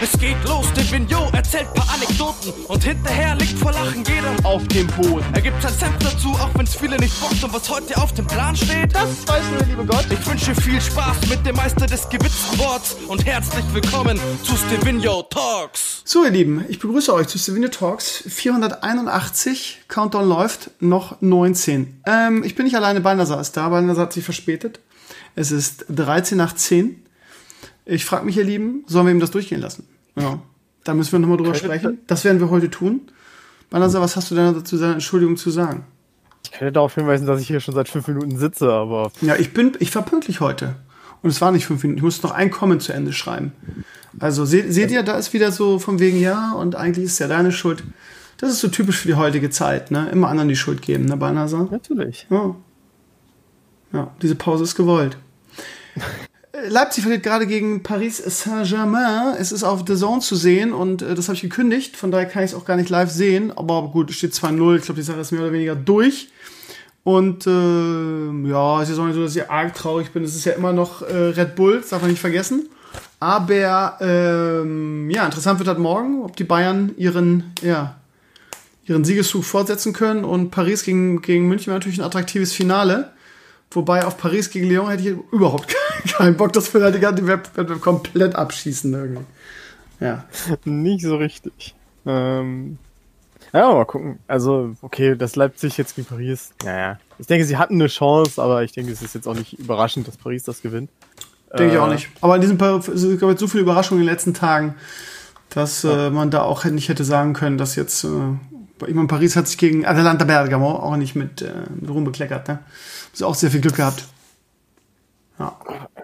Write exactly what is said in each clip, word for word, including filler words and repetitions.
Es geht los, der Vignot erzählt paar Anekdoten und hinterher liegt vor Lachen jeder auf dem Boden. Er gibt sein Senf dazu, auch wenn's viele nicht bockt. Und was heute auf dem Plan steht, das weiß nur der liebe Gott. Ich wünsche viel Spaß mit dem Meister des gewitzten Worts und herzlich willkommen zu Stevino Talks. So, ihr Lieben, ich begrüße euch zu Stevino Talks vierhunderteinundachtzig. Countdown läuft, noch neunzehn. Ähm, ich bin nicht alleine, Balnasar ist da. Balnasar hat sich verspätet. Es ist dreizehn nach zehn. Ich frage mich, ihr Lieben, sollen wir ihm das durchgehen lassen? Ja, da müssen wir nochmal drüber sprechen. Das werden wir heute tun. Balnasar, was hast du denn dazu seiner Entschuldigung zu sagen? Ich kann ja darauf hinweisen, dass ich hier schon seit fünf Minuten sitze, aber... Ja, ich bin, ich war pünktlich heute. Und es war nicht fünf Minuten. Ich musste noch ein Comment zu Ende schreiben. Also, seht, seht ihr, da ist wieder so von wegen, ja, und eigentlich ist ja deine Schuld. Das ist so typisch für die heutige Zeit, ne? Immer anderen die Schuld geben, ne, Balnasar? Natürlich. Ja. Ja, diese Pause ist gewollt. Leipzig verliert gerade gegen Paris Saint-Germain. Es ist auf The Zone zu sehen und äh, das habe ich gekündigt. Von daher kann ich es auch gar nicht live sehen. Aber gut, es steht zwei null. Ich glaube, die Sache ist mehr oder weniger durch. Und äh, ja, es ist auch nicht so, dass ich arg traurig bin. Es ist ja immer noch äh, Red Bull, das darf man nicht vergessen. Aber ähm, ja, interessant wird halt morgen, ob die Bayern ihren, ja, ihren Siegeszug fortsetzen können. Und Paris gegen, gegen München war natürlich ein attraktives Finale. Wobei auf Paris gegen Lyon hätte ich überhaupt keinen Bock, dass wir da die ganze Wettbewerb komplett abschießen irgendwie. Ja. Nicht so richtig. Ähm, ja, mal gucken. Also, okay, das Leipzig jetzt gegen Paris. Naja. Ich denke, sie hatten eine Chance, aber ich denke, es ist jetzt auch nicht überraschend, dass Paris das gewinnt. Denke äh, ich auch nicht. Aber in diesem Fall, es gab jetzt so viele Überraschungen in den letzten Tagen, dass ja. äh, man da auch nicht hätte sagen können, dass jetzt, äh, ich meine, Paris hat sich gegen Atalanta Bergamo auch nicht mit, äh, mit Ruhm bekleckert, ne? Hast auch sehr viel Glück gehabt. Ja.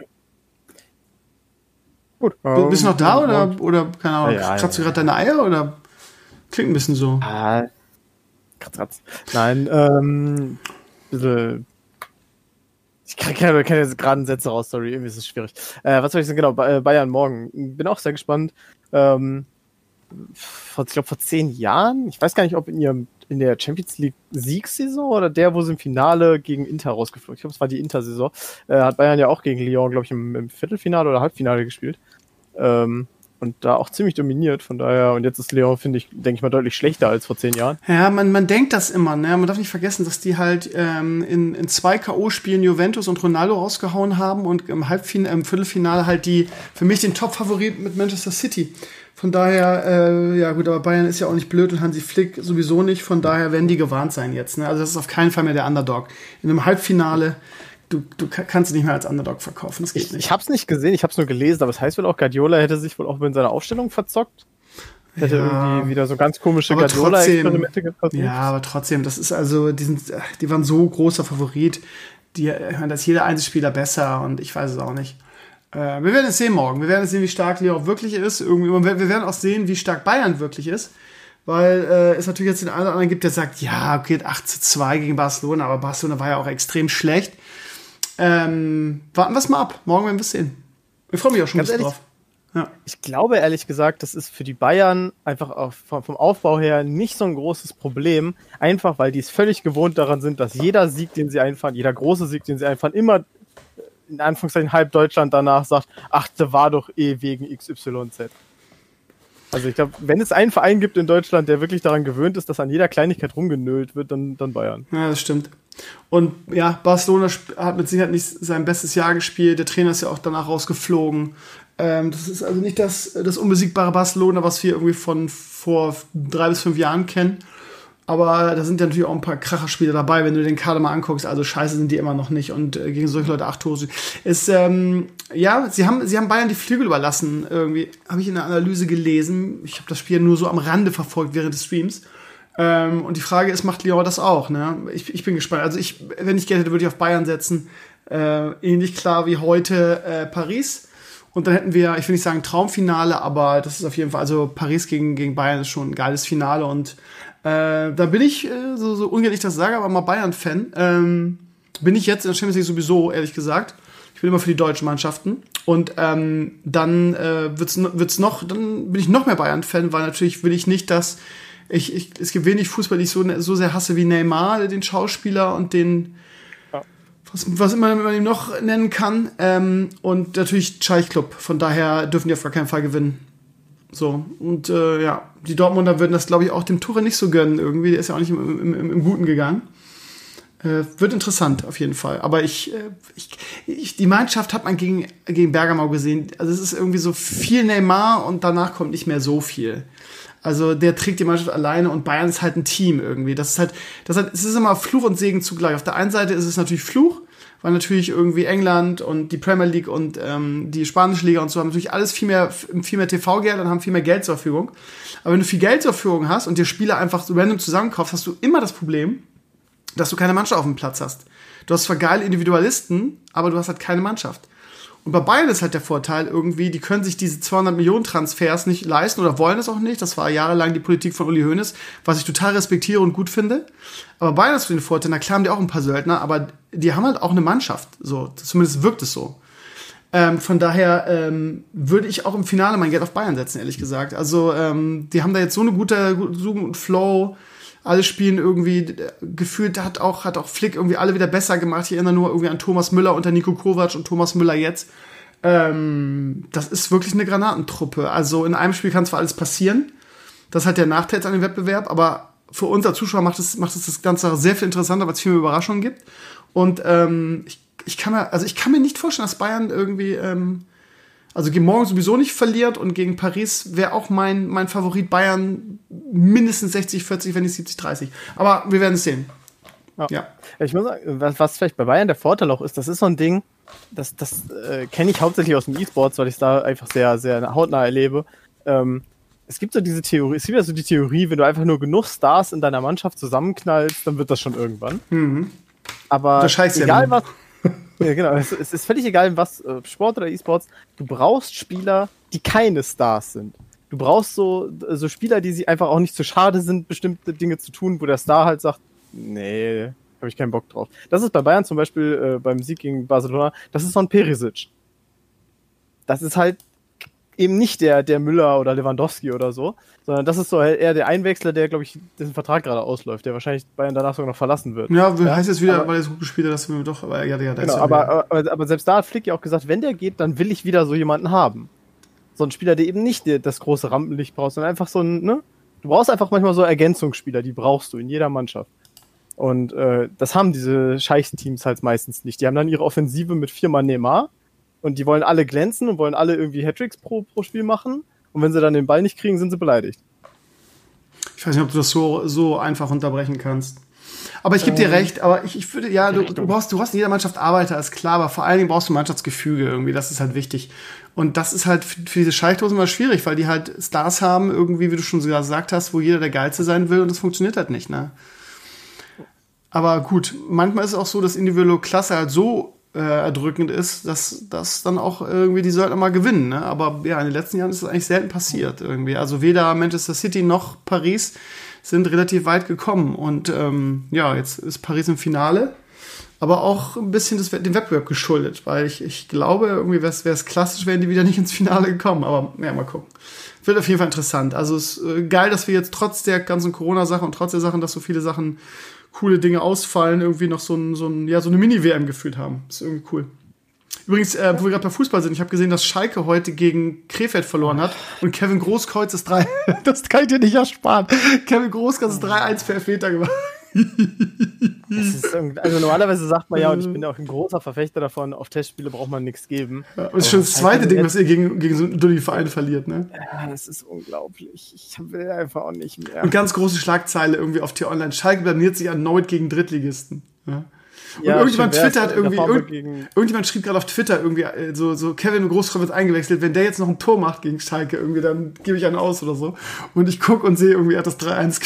Gut. Um, Bist du noch da um, oder, um, oder, keine Ahnung, ja, kratzt ja, du gerade deine Eier oder klingt ein bisschen so? Ah, kratz, kratz. Nein, ähm, bisschen, ich kann, kann, kann jetzt gerade einen Sätze raus, sorry, irgendwie ist es schwierig. Äh, was soll ich sagen, genau, Bayern morgen. Bin auch sehr gespannt. Ähm, vor, ich glaube, vor zehn Jahren, ich weiß gar nicht, ob in ihrem in der Champions League Siegssaison oder der, wo sie im Finale gegen Inter rausgeflogen. Ich glaube, es war die Inter-Saison. Äh, hat Bayern ja auch gegen Lyon, glaube ich, im, im Viertelfinale oder Halbfinale gespielt. Ähm, und da auch ziemlich dominiert. Von daher, und jetzt ist Lyon, finde ich, denke ich mal, deutlich schlechter als vor zehn Jahren. Ja, man, man denkt das immer, ne? Man darf nicht vergessen, dass die halt ähm, in, in zwei K O-Spielen Juventus und Ronaldo rausgehauen haben und im Halbfinale, im Viertelfinale halt die, für mich den Top-Favorit mit Manchester City. Von daher, äh, ja gut, aber Bayern ist ja auch nicht blöd und Hansi Flick sowieso nicht. Von daher werden die gewarnt sein jetzt. Ne? Also das ist auf keinen Fall mehr der Underdog. In einem Halbfinale, du, du kannst dich nicht mehr als Underdog verkaufen. Das geht ich nicht. Ich hab's nicht gesehen, ich hab's nur gelesen, aber es heißt wohl auch, Guardiola hätte sich wohl auch in seiner Aufstellung verzockt. Hätte ja. irgendwie wieder so ganz komische Guardiola-Experimente gehabt. Ja, aber trotzdem, das ist also, die, sind, die waren so großer Favorit. Die, da ist jeder Einzelspieler besser und ich weiß es auch nicht. Äh, wir werden es sehen morgen. Wir werden es sehen, wie stark Lyon wirklich ist. Irgendwie, und wir werden auch sehen, wie stark Bayern wirklich ist. Weil äh, es natürlich jetzt den einen oder anderen gibt, der sagt, ja, okay, acht zu zwei gegen Barcelona, aber Barcelona war ja auch extrem schlecht. Ähm, warten wir es mal ab. Morgen werden wir es sehen. Ich freue mich auch schon Ganz ein bisschen ehrlich, drauf. Ja. Ich glaube ehrlich gesagt, das ist für die Bayern einfach auf, vom, vom Aufbau her nicht so ein großes Problem. Einfach, weil die es völlig gewohnt daran sind, dass jeder Sieg, den sie einfahren, jeder große Sieg, den sie einfahren, immer in Anführungszeichen halb Deutschland danach sagt, ach, der war doch eh wegen X Y Z. Also ich glaube, wenn es einen Verein gibt in Deutschland, der wirklich daran gewöhnt ist, dass an jeder Kleinigkeit rumgenölt wird, dann, dann Bayern. Ja, das stimmt. Und ja, Barcelona hat mit Sicherheit nicht sein bestes Jahr gespielt. Der Trainer ist ja auch danach rausgeflogen. Ähm, das ist also nicht das, das unbesiegbare Barcelona, was wir irgendwie von vor drei bis fünf Jahren kennen. Aber da sind ja natürlich auch ein paar Kracherspieler dabei, wenn du den Kader mal anguckst. Also scheiße sind die immer noch nicht. Und äh, gegen solche Leute acht Tore. Ist, ähm, ja, sie haben, sie haben Bayern die Flügel überlassen. Irgendwie habe ich in der Analyse gelesen. Ich habe das Spiel nur so am Rande verfolgt während des Streams. Ähm, und die Frage ist, macht Lyon das auch? Ne? Ich, ich bin gespannt. Also ich, wenn ich Geld hätte, würde ich auf Bayern setzen. Äh, ähnlich klar wie heute äh, Paris. Und dann hätten wir, ich will nicht sagen Traumfinale, aber das ist auf jeden Fall, also Paris gegen, gegen Bayern ist schon ein geiles Finale. Und Äh, da bin ich, äh, so, so ungern ich das sage, aber mal Bayern-Fan. Ähm, bin ich jetzt in der Champions League sowieso, ehrlich gesagt. Ich bin immer für die deutschen Mannschaften. Und ähm, dann äh, wird's, wird's noch, dann bin ich noch mehr Bayern-Fan, weil natürlich will ich nicht, dass ich, ich es gibt wenig Fußball, die ich so, so sehr hasse wie Neymar, den Schauspieler und den, ja. was, was immer man ihn noch nennen kann. Ähm, und natürlich Scheich Club. Von daher dürfen die auf gar keinen Fall gewinnen. So, und äh, ja, die Dortmunder würden das, glaube ich, auch dem Tuchel nicht so gönnen irgendwie. Der ist ja auch nicht im, im, im, im Guten gegangen. Äh, wird interessant, auf jeden Fall. Aber ich, äh, ich, ich, die Mannschaft hat man gegen, gegen Bergamo gesehen. Also es ist irgendwie so viel Neymar und danach kommt nicht mehr so viel. Also der trägt die Mannschaft alleine und Bayern ist halt ein Team irgendwie. Das ist halt, das ist halt, es ist immer Fluch und Segen zugleich. Auf der einen Seite ist es natürlich Fluch, weil natürlich irgendwie England und die Premier League und ähm, die spanische Liga und so haben natürlich alles viel mehr, viel mehr T V-Geld und haben viel mehr Geld zur Verfügung. Aber wenn du viel Geld zur Verfügung hast und dir Spieler einfach so random zusammenkaufst, hast du immer das Problem, dass du keine Mannschaft auf dem Platz hast. Du hast zwar geile Individualisten, aber du hast halt keine Mannschaft. Und bei Bayern ist halt der Vorteil irgendwie, die können sich diese zweihundert Millionen Transfers nicht leisten oder wollen es auch nicht. Das war jahrelang die Politik von Uli Hoeneß, was ich total respektiere und gut finde. Aber Bayern ist für den Vorteil, na klar haben die auch ein paar Söldner, aber die haben halt auch eine Mannschaft. So, zumindest wirkt es so. Ähm, von daher ähm, würde ich auch im Finale mein Geld auf Bayern setzen, ehrlich gesagt. Also ähm, die haben da jetzt so eine gute, so einen Flow. Alle spielen irgendwie, gefühlt hat auch, hat auch Flick irgendwie alle wieder besser gemacht. Ich erinnere nur irgendwie an Thomas Müller unter Nico Kovac und Thomas Müller jetzt. Ähm, das ist wirklich eine Granatentruppe. Also in einem Spiel kann zwar alles passieren. Das ist halt der Nachteil an dem Wettbewerb, aber für uns als Zuschauer macht es, macht es das Ganze sehr viel interessanter, weil es viel mehr Überraschungen gibt. Und ähm, ich, ich kann mir, also ich kann mir nicht vorstellen, dass Bayern irgendwie, ähm, also gegen morgen sowieso nicht verliert und gegen Paris wäre auch mein, mein Favorit Bayern mindestens sechzig vierzig, wenn nicht siebzig dreißig. Aber wir werden es sehen. Ja. ja. Ich muss sagen, was, was vielleicht bei Bayern der Vorteil auch ist, das ist so ein Ding, das, das äh, kenne ich hauptsächlich aus dem E-Sports, weil ich es da einfach sehr, sehr hautnah erlebe. Ähm, es gibt so diese Theorie, es gibt ja so die Theorie, wenn du einfach nur genug Stars in deiner Mannschaft zusammenknallst, dann wird das schon irgendwann. Mhm. Aber egal ja was. Ja, genau. Es, es ist völlig egal, was, Sport oder E-Sports, du brauchst Spieler, die keine Stars sind. Du brauchst so, so Spieler, die sich einfach auch nicht zu schade sind, bestimmte Dinge zu tun, wo der Star halt sagt, nee, habe ich keinen Bock drauf. Das ist bei Bayern zum Beispiel äh, beim Sieg gegen Barcelona, das ist so ein Perisic. Das ist halt eben nicht der, der Müller oder Lewandowski oder so, sondern das ist so eher der Einwechsler, der, glaube ich, dessen Vertrag gerade ausläuft, der wahrscheinlich Bayern danach sogar noch verlassen wird. Ja, ja? Heißt jetzt wieder, aber, weil er so gut gespielt hat, dass wir doch, aber ja, ja, genau, ja aber, aber, aber selbst da hat Flick ja auch gesagt, wenn der geht, dann will ich wieder so jemanden haben. So ein Spieler, der eben nicht das große Rampenlicht braucht, sondern einfach so ein, ne? Du brauchst einfach manchmal so Ergänzungsspieler, die brauchst du in jeder Mannschaft. Und äh, das haben diese Scheichsteams halt meistens nicht. Die haben dann ihre Offensive mit viermal Neymar und die wollen alle glänzen und wollen alle irgendwie Hattricks pro, pro Spiel machen. Und wenn sie dann den Ball nicht kriegen, sind sie beleidigt. Ich weiß nicht, ob du das so, so einfach unterbrechen kannst. Aber ich gebe dir ähm, recht, aber ich, ich würde, ja, du, du brauchst, du brauchst in jeder Mannschaft Arbeiter, ist klar, aber vor allen Dingen brauchst du Mannschaftsgefüge irgendwie, das ist halt wichtig. Und das ist halt für, für diese Scheichdosen immer schwierig, weil die halt Stars haben, irgendwie, wie du schon sogar gesagt hast, wo jeder der Geilste sein will und das funktioniert halt nicht, ne? Aber gut, manchmal ist es auch so, dass individuelle Klasse halt so äh, erdrückend ist, dass, dass dann auch irgendwie die Söldner mal gewinnen, ne? Aber ja, in den letzten Jahren ist das eigentlich selten passiert irgendwie. Also weder Manchester City noch Paris sind relativ weit gekommen. Und ähm, ja, jetzt ist Paris im Finale, aber auch ein bisschen das, dem Wettbewerb geschuldet, weil ich, ich glaube, irgendwie wäre es klassisch, wären die wieder nicht ins Finale gekommen. Aber ja, mal gucken. Wird auf jeden Fall interessant. Also es ist äh, geil, dass wir jetzt trotz der ganzen Corona-Sache und trotz der Sachen, dass so viele Sachen, coole Dinge ausfallen, irgendwie noch so, ein, so, ein, ja, so eine Mini-W M gefühlt haben. Ist irgendwie cool. Übrigens, äh, wo wir gerade bei Fußball sind, ich habe gesehen, dass Schalke heute gegen Krefeld verloren hat und Kevin Großkreuz ist drei. Das kann ich dir nicht ersparen. Kevin Großkreuz ist drei eins für Elfmeter gemacht. Das ist, also normalerweise sagt man ja, und ich bin ja auch ein großer Verfechter davon, auf Testspiele braucht man nichts geben. Ja, aber das ist schon das zweite Ding, was ihr gegen, gegen so dünne Vereine verliert, ne? Ja, das ist unglaublich. Ich will einfach auch nicht mehr. Und ganz große Schlagzeile irgendwie auf T-Online. Schalke blamiert sich erneut gegen Drittligisten. Ja. Und ja, irgendjemand Twitter hat irgendwie, irgend, irgendjemand schrieb gerade auf Twitter irgendwie, so, so Kevin Großkreuz wird eingewechselt, wenn der jetzt noch ein Tor macht gegen Schalke irgendwie, dann gebe ich einen aus oder so. Und ich gucke und sehe irgendwie, er hat das drei eins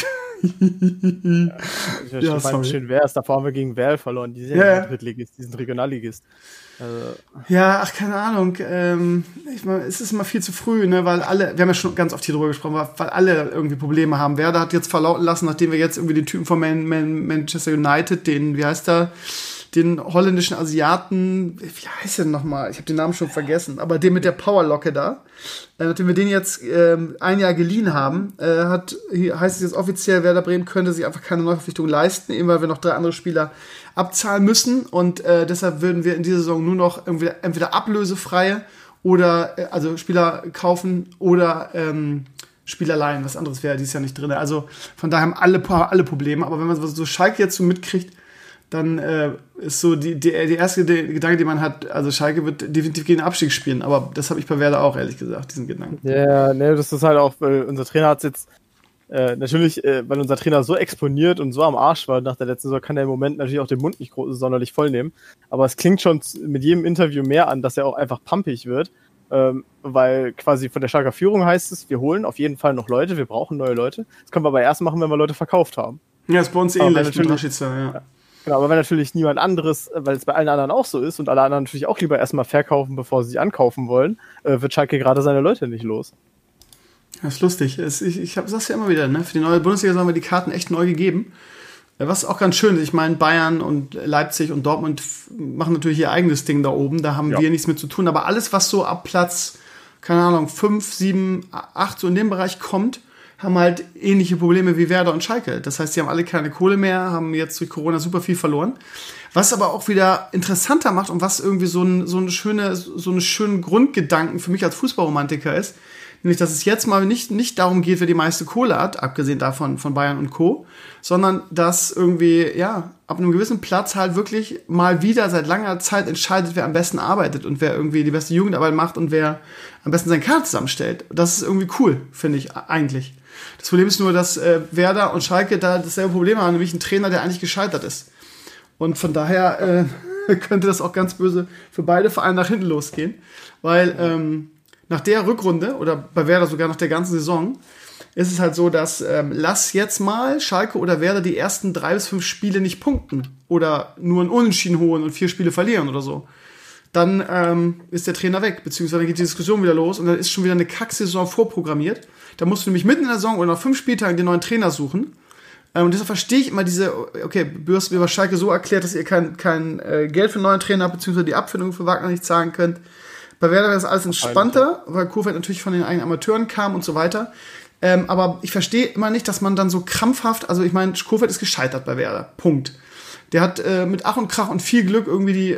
ja, ich ja, fand schön wäre es, davor haben wir gegen Werl verloren, die sind ja, ja Drittligist, die sind Regionalligist. Also. Ja, ach, keine Ahnung, ähm, ich meine, es ist immer viel zu früh, ne, weil alle, wir haben ja schon ganz oft hier drüber gesprochen, weil alle irgendwie Probleme haben. Werder hat jetzt verlauten lassen, nachdem wir jetzt irgendwie den Typen von Man, Man, Manchester United, den, wie heißt der, den holländischen Asiaten, wie heißt der nochmal? Ich habe den Namen schon vergessen, aber den mit der Powerlocke da, äh, nachdem wir den jetzt ähm, ein Jahr geliehen haben, äh, hat, hier heißt es jetzt offiziell, Werder Bremen könnte sich einfach keine Neuverpflichtung leisten, eben weil wir noch drei andere Spieler abzahlen müssen und äh, deshalb würden wir in dieser Saison nur noch irgendwie, entweder ablösefreie oder äh, also Spieler kaufen oder ähm, Spieler leihen. Was anderes wäre dieses Jahr nicht drin. Also von daher haben alle, alle Probleme. Aber wenn man so Schalke jetzt so mitkriegt, dann äh, ist so die, die, die erste Gedanke, die man hat, also Schalke wird definitiv gegen den Abstieg spielen. Aber das habe ich bei Werder auch, ehrlich gesagt, diesen Gedanken. Ja, ne, das ist halt auch, weil unser Trainer hat es jetzt Äh, natürlich, äh, weil unser Trainer so exponiert und so am Arsch war nach der letzten Saison, kann er im Moment natürlich auch den Mund nicht groß, sonderlich voll nehmen. Aber es klingt schon mit jedem Interview mehr an, dass er auch einfach pumpig wird. Ähm, weil quasi von der Schalker Führung heißt es, wir holen auf jeden Fall noch Leute, wir brauchen neue Leute. Das können wir aber erst machen, wenn wir Leute verkauft haben. Ja, ist bei uns ähnlich mit Rashica, ja. ja. Genau, aber wenn natürlich niemand anderes, weil es bei allen anderen auch so ist und alle anderen natürlich auch lieber erstmal verkaufen, bevor sie sich ankaufen wollen, äh, wird Schalke gerade seine Leute nicht los. Das ist lustig. Es, ich ich habe das ja immer wieder, ne? Für die neue Bundesliga haben wir die Karten echt neu gegeben. Was auch ganz schön ist. Ich meine, Bayern und Leipzig und Dortmund machen natürlich ihr eigenes Ding da oben. Da haben ja. wir nichts mit zu tun. Aber alles, was so ab Platz, keine Ahnung, fünf, sieben, acht so in dem Bereich kommt, haben halt ähnliche Probleme wie Werder und Schalke. Das heißt, die haben alle keine Kohle mehr, haben jetzt durch Corona super viel verloren. Was aber auch wieder interessanter macht und was irgendwie so ein, so eine schöne, so einen schönen Grundgedanken für mich als Fußballromantiker ist, nämlich, dass es jetzt mal nicht, nicht darum geht, wer die meiste Kohle hat, abgesehen davon von Bayern und Co., sondern dass irgendwie, ja, ab einem gewissen Platz halt wirklich mal wieder seit langer Zeit entscheidet, wer am besten arbeitet und wer irgendwie die beste Jugendarbeit macht und wer am besten seinen Kader zusammenstellt. Das ist irgendwie cool, finde ich eigentlich. Das Problem ist nur, dass äh, Werder und Schalke da dasselbe Problem haben, nämlich ein Trainer, der eigentlich gescheitert ist. Und von daher äh, könnte das auch ganz böse für beide Vereine nach hinten losgehen, weil ähm, nach der Rückrunde, oder bei Werder sogar nach der ganzen Saison, ist es halt so, dass ähm, lass jetzt mal Schalke oder Werder die ersten drei bis fünf Spiele nicht punkten oder nur ein Unentschieden holen und vier Spiele verlieren oder so. Dann ähm, ist der Trainer weg, beziehungsweise dann geht die Diskussion wieder los und dann ist schon wieder eine Kacksaison vorprogrammiert. Da musst du nämlich mitten in der Saison oder nach fünf Spieltagen den neuen Trainer suchen. Ähm, und deshalb verstehe ich immer diese, okay, du hast mir bei Schalke so erklärt, dass ihr kein, kein äh, Geld für einen neuen Trainer habt, beziehungsweise die Abfindung für Wagner nicht zahlen könnt. Bei Werder wäre das alles entspannter, weil Kurfeld natürlich von den eigenen Amateuren kam und so weiter. Ähm, aber ich verstehe immer nicht, dass man dann so krampfhaft, also ich meine, Kurfeld ist gescheitert bei Werder. Punkt. Der hat äh, mit Ach und Krach und viel Glück irgendwie die,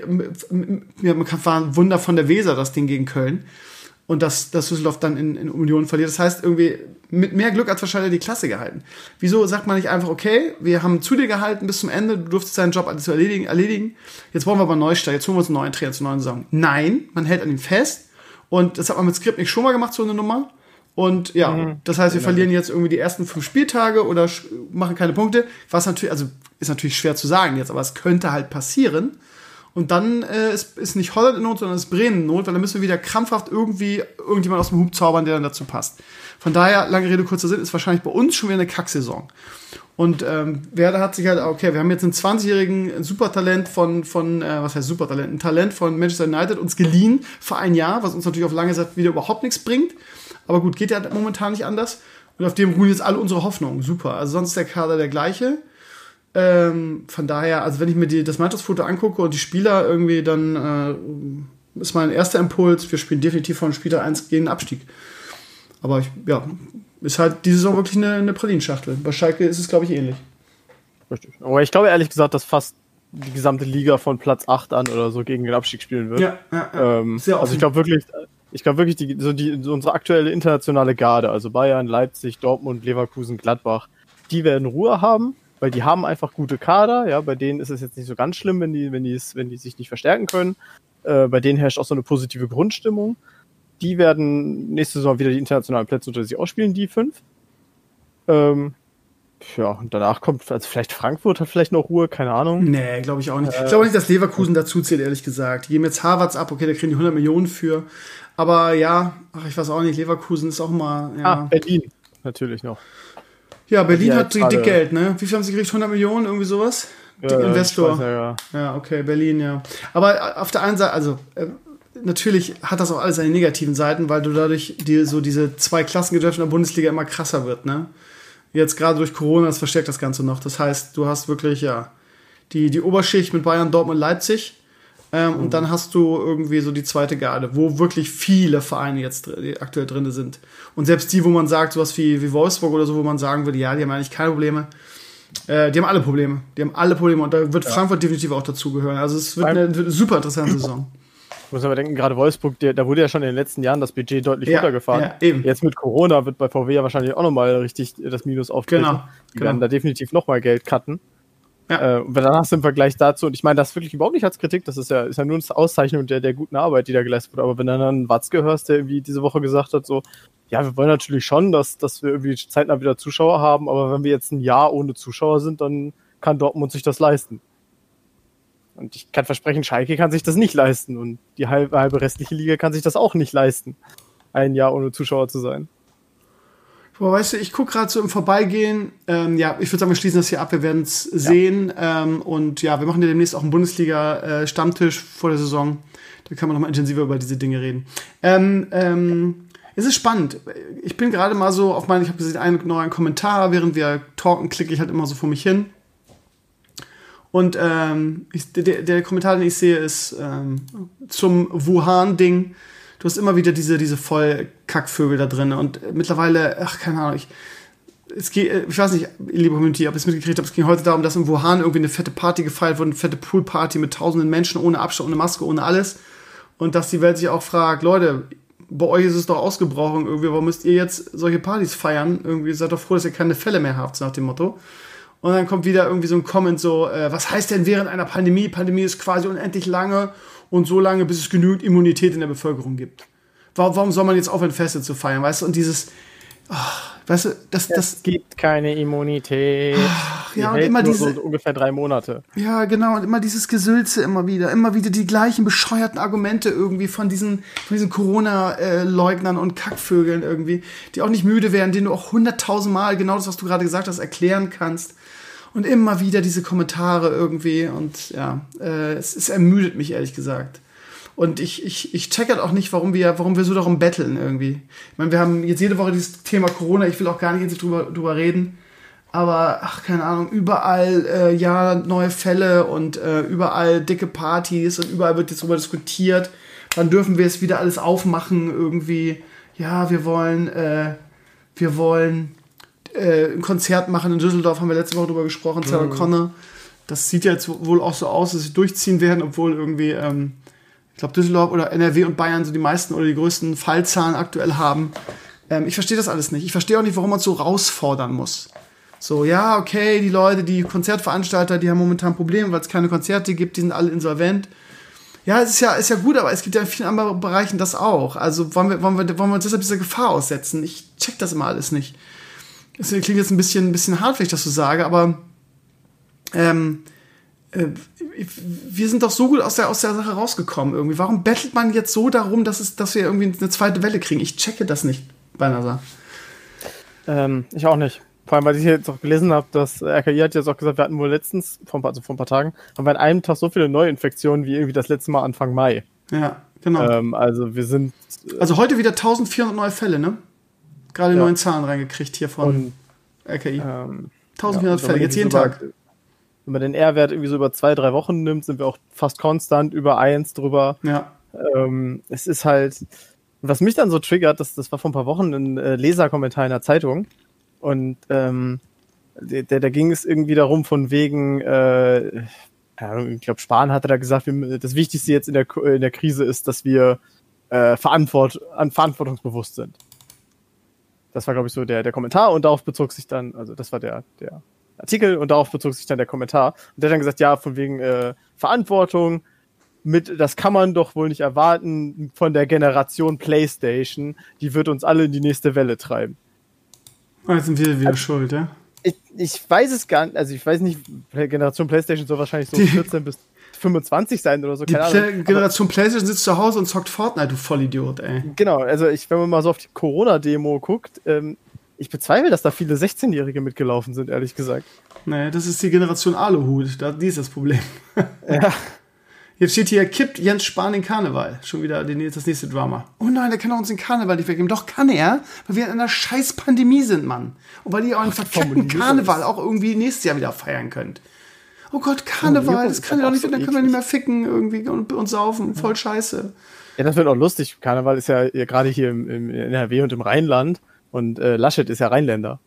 ja, man kann war ein Wunder von der Weser, das Ding gegen Köln. Und dass, dass Düsseldorf dann in, in Union verliert. Das heißt, irgendwie mit mehr Glück als wahrscheinlich die Klasse gehalten. Wieso sagt man nicht einfach, okay, wir haben zu dir gehalten bis zum Ende, du durftest deinen Job alles erledigen, erledigen. Jetzt wollen wir aber Neustart, jetzt holen wir uns einen neuen Trainer zur neuen Saison. Nein, man hält an ihm fest. Und das hat man mit Skripnik schon mal gemacht, so eine Nummer. Und ja, mhm. das heißt, wir ja, verlieren jetzt irgendwie die ersten fünf Spieltage oder machen keine Punkte. Was natürlich, also ist natürlich schwer zu sagen jetzt, aber es könnte halt passieren. Und dann äh, ist, ist nicht Holland in Not, sondern ist Bremen in Not, weil dann müssen wir wieder krampfhaft irgendwie irgendjemand aus dem Hub zaubern, der dann dazu passt. Von daher, lange Rede, kurzer Sinn, ist wahrscheinlich bei uns schon wieder eine Kacksaison. Und ähm, Werder hat sich halt, okay, wir haben jetzt einen zwanzigjährigen Supertalent von, von äh, was heißt Supertalent? Ein Talent von Manchester United uns geliehen für ein Jahr, was uns natürlich auf lange Zeit wieder überhaupt nichts bringt. Aber gut, geht ja momentan nicht anders. Und auf dem ruhen jetzt alle unsere Hoffnungen. Super. Also sonst ist der Kader der gleiche. Ähm, von daher, also wenn ich mir die, das Mannschaftsfoto angucke und die Spieler irgendwie, dann äh, ist mein erster Impuls, wir spielen definitiv von Spieltag eins gegen den Abstieg. Aber ich, ja, ist halt diese Saison wirklich eine, eine Pralinschachtel. Bei Schalke ist es, glaube ich, ähnlich. Richtig. Aber ich glaube ehrlich gesagt, dass fast die gesamte Liga von Platz acht an oder so gegen den Abstieg spielen wird. Ja, ja, ja. Ähm, Sehr also ich glaube wirklich, ich glaube wirklich, die, so die, so unsere aktuelle internationale Garde, also Bayern, Leipzig, Dortmund, Leverkusen, Gladbach, die werden Ruhe haben. Weil die haben einfach gute Kader, ja, bei denen ist es jetzt nicht so ganz schlimm, wenn die, wenn die, wenn die sich nicht verstärken können. Äh, bei denen herrscht auch so eine positive Grundstimmung. Die werden nächste Saison wieder die internationalen Plätze unter sich ausspielen, die fünf. Ähm, ja, und danach kommt, also vielleicht Frankfurt hat vielleicht noch Ruhe, keine Ahnung. Nee, glaube ich auch nicht. Äh, ich glaube nicht, dass Leverkusen dazu zählt, ehrlich gesagt. Die geben jetzt Harvards ab, okay, da kriegen die hundert Millionen für. Aber ja, ach, ich weiß auch nicht, Leverkusen ist auch mal, ja. Ah, Berlin natürlich noch. Ja, Berlin ja, hat dick Geld, ne? Wie viel haben sie gekriegt? hundert Millionen, irgendwie sowas? Ja, Dick Investor. Weiß, ja, ja. ja, okay, Berlin, ja. Aber auf der einen Seite, also äh, natürlich hat das auch alles seine negativen Seiten, weil du dadurch die, so diese zwei Klassengesellschaften in der Bundesliga immer krasser wird, ne? Jetzt gerade durch Corona, das verstärkt das Ganze noch. Das heißt, du hast wirklich, ja, die, die Oberschicht mit Bayern, Dortmund, Leipzig. Ähm, mhm. Und dann hast du irgendwie so die zweite Garde, wo wirklich viele Vereine jetzt dr- aktuell drin sind. Und selbst die, wo man sagt, sowas wie, wie Wolfsburg oder so, wo man sagen würde, ja, die haben eigentlich keine Probleme. Äh, die haben alle Probleme. Die haben alle Probleme. Und da wird ja. Frankfurt definitiv auch dazugehören. Also es wird eine, wird eine super interessante Saison. Ich muss aber denken, gerade Wolfsburg, der, da wurde ja schon in den letzten Jahren das Budget deutlich ja, runtergefahren. Ja, eben. Jetzt mit Corona wird bei V W ja wahrscheinlich auch nochmal richtig das Minus auftreten. Genau. Die genau. werden da definitiv nochmal Geld cutten. Ja. Äh, und dann hast du im Vergleich dazu, und ich meine das wirklich überhaupt nicht als Kritik, das ist ja, ist ja nur eine Auszeichnung der, der guten Arbeit, die da geleistet wurde. Aber wenn dann einen Watzke hörst, der irgendwie diese Woche gesagt hat, so, ja, wir wollen natürlich schon, dass, dass wir irgendwie zeitnah wieder Zuschauer haben, aber wenn wir jetzt ein Jahr ohne Zuschauer sind, dann kann Dortmund sich das leisten. Und ich kann versprechen, Schalke kann sich das nicht leisten. Und die halbe, halbe restliche Liga kann sich das auch nicht leisten, ein Jahr ohne Zuschauer zu sein. Boah, weißt du, ich gucke gerade so im Vorbeigehen. Ähm, ja, ich würde sagen, wir schließen das hier ab. Wir werden es sehen. Ja. Ähm, und ja, wir machen ja demnächst auch einen Bundesliga-Stammtisch vor der Saison. Da kann man nochmal intensiver über diese Dinge reden. Ähm, ähm, es ist spannend. Ich bin gerade mal so auf meinen, ich habe gesehen, einen neuen Kommentar. Während wir talken, klicke ich halt immer so vor mich hin. Und ähm, ich, der, der Kommentar, den ich sehe, ist ähm, zum Wuhan-Ding. Du hast immer wieder diese, diese Vollkackvögel da drin. Und mittlerweile, ach, keine Ahnung, ich, es geht, ich weiß nicht, liebe Community, ob ich es mitgekriegt habe, es ging heute darum, dass in Wuhan irgendwie eine fette Party gefeiert wurde, eine fette Poolparty mit tausenden Menschen, ohne Abstand, ohne Maske, ohne alles. Und dass die Welt sich auch fragt, Leute, bei euch ist es doch ausgebrochen, irgendwie, warum müsst ihr jetzt solche Partys feiern? Irgendwie seid doch froh, dass ihr keine Fälle mehr habt, nach dem Motto. Und dann kommt wieder irgendwie so ein Comment so, äh, was heißt denn während einer Pandemie? Pandemie ist quasi unendlich lange und so lange, bis es genügend Immunität in der Bevölkerung gibt. Warum, warum soll man jetzt aufhören, Feste zu feiern, weißt du? Und dieses, ach, weißt du, das... das es gibt keine Immunität. Ach, ja, die und hält immer nur diese... so ungefähr drei Monate. Ja, genau, und immer dieses Gesülze immer wieder. Immer wieder die gleichen bescheuerten Argumente irgendwie von diesen, von diesen Corona-Leugnern und Kackvögeln irgendwie, die auch nicht müde werden, denen du auch hunderttausend Mal genau das, was du gerade gesagt hast, erklären kannst. Und immer wieder diese Kommentare irgendwie und ja, äh, es, es ermüdet mich, ehrlich gesagt. Und ich, ich, ich check halt auch nicht, warum wir, warum wir so darum betteln irgendwie. Ich meine, wir haben jetzt jede Woche dieses Thema Corona, ich will auch gar nicht jetzt drüber, drüber reden, aber ach, keine Ahnung, überall äh, ja neue Fälle und äh, überall dicke Partys und überall wird jetzt darüber diskutiert, wann dürfen wir es wieder alles aufmachen irgendwie. Ja, wir wollen, äh, wir wollen ein Konzert machen in Düsseldorf, haben wir letzte Woche drüber gesprochen, Sarah mhm. Connor. Das sieht ja jetzt wohl auch so aus, dass sie durchziehen werden, obwohl irgendwie, ähm, ich glaube, Düsseldorf oder N R W und Bayern so die meisten oder die größten Fallzahlen aktuell haben. Ähm, ich verstehe das alles nicht. Ich verstehe auch nicht, warum man es so rausfordern muss. So, ja, okay, die Leute, die Konzertveranstalter, die haben momentan Probleme, weil es keine Konzerte gibt, die sind alle insolvent. Ja, es ist ja, ist ja gut, aber es gibt ja in vielen anderen Bereichen das auch. Also wollen wir, wollen wir, wollen wir uns deshalb dieser Gefahr aussetzen? Ich check das immer alles nicht. Das klingt jetzt ein bisschen, ein bisschen hart, wenn ich das so sage, aber ähm, äh, wir sind doch so gut aus der, aus der Sache rausgekommen irgendwie. Warum bettelt man jetzt so darum, dass, es, dass wir irgendwie eine zweite Welle kriegen? Ich checke das nicht bei NASA. Ähm, ich auch nicht. Vor allem, weil ich jetzt auch gelesen habe, dass R K I hat jetzt auch gesagt, wir hatten wohl letztens, vor, also vor ein paar Tagen, haben wir an einem Tag so viele Neuinfektionen wie irgendwie das letzte Mal Anfang Mai. Ja, genau. Ähm, also wir sind... Äh, also heute wieder eintausendvierhundert neue Fälle, ne? Gerade ja. neuen Zahlen reingekriegt hier von und, R K I. Ähm, eintausendvierhundert ja, Fälle, jetzt jeden so Tag. Über, wenn man den R-Wert irgendwie so über zwei, drei Wochen nimmt, sind wir auch fast konstant über eins drüber. Ja. Ähm, es ist halt, was mich dann so triggert, das, das war vor ein paar Wochen ein äh, Leserkommentar in der Zeitung und ähm, der, da ging es irgendwie darum von wegen, äh, ja, ich glaube Spahn hatte da gesagt, wir, das Wichtigste jetzt in der, in der Krise ist, dass wir äh, verantwort, an verantwortungsbewusst sind. Das war, glaube ich, so der, der Kommentar und darauf bezog sich dann, also das war der, der Artikel und darauf bezog sich dann der Kommentar. Und der hat dann gesagt, ja, von wegen äh, Verantwortung, mit, das kann man doch wohl nicht erwarten von der Generation PlayStation, die wird uns alle in die nächste Welle treiben. Jetzt sind wir wieder also, schuld, ja? Ich, ich weiß es gar nicht, also ich weiß nicht, Generation PlayStation soll wahrscheinlich so die, vierzehn bis fünfundzwanzig sein oder so, die keine Play- Ahnung. Generation PlayStation sitzt zu Hause und zockt Fortnite, du Vollidiot, ey. Genau, also ich, wenn man mal so auf die Corona-Demo guckt, ähm, ich bezweifle, dass da viele sechzehnjährige mitgelaufen sind, ehrlich gesagt. Nee, das ist die Generation Aluhut, da, die ist das Problem. Ja. Jetzt steht hier, kippt Jens Spahn den Karneval. Schon wieder die, das nächste Drama. Oh nein, der kann doch uns den Karneval nicht wegnehmen. Doch kann er, weil wir in einer scheiß Pandemie sind, Mann. Und weil ihr euren verkackten Karneval auch irgendwie nächstes Jahr wieder feiern könnt. Oh Gott, Karneval, das kann ja doch nicht, dann können wir nicht mehr ficken irgendwie und, und saufen. Voll scheiße. Ja, das wird auch lustig. Karneval ist ja, ja gerade hier im, im N R W und im Rheinland und äh, Laschet ist ja Rheinländer.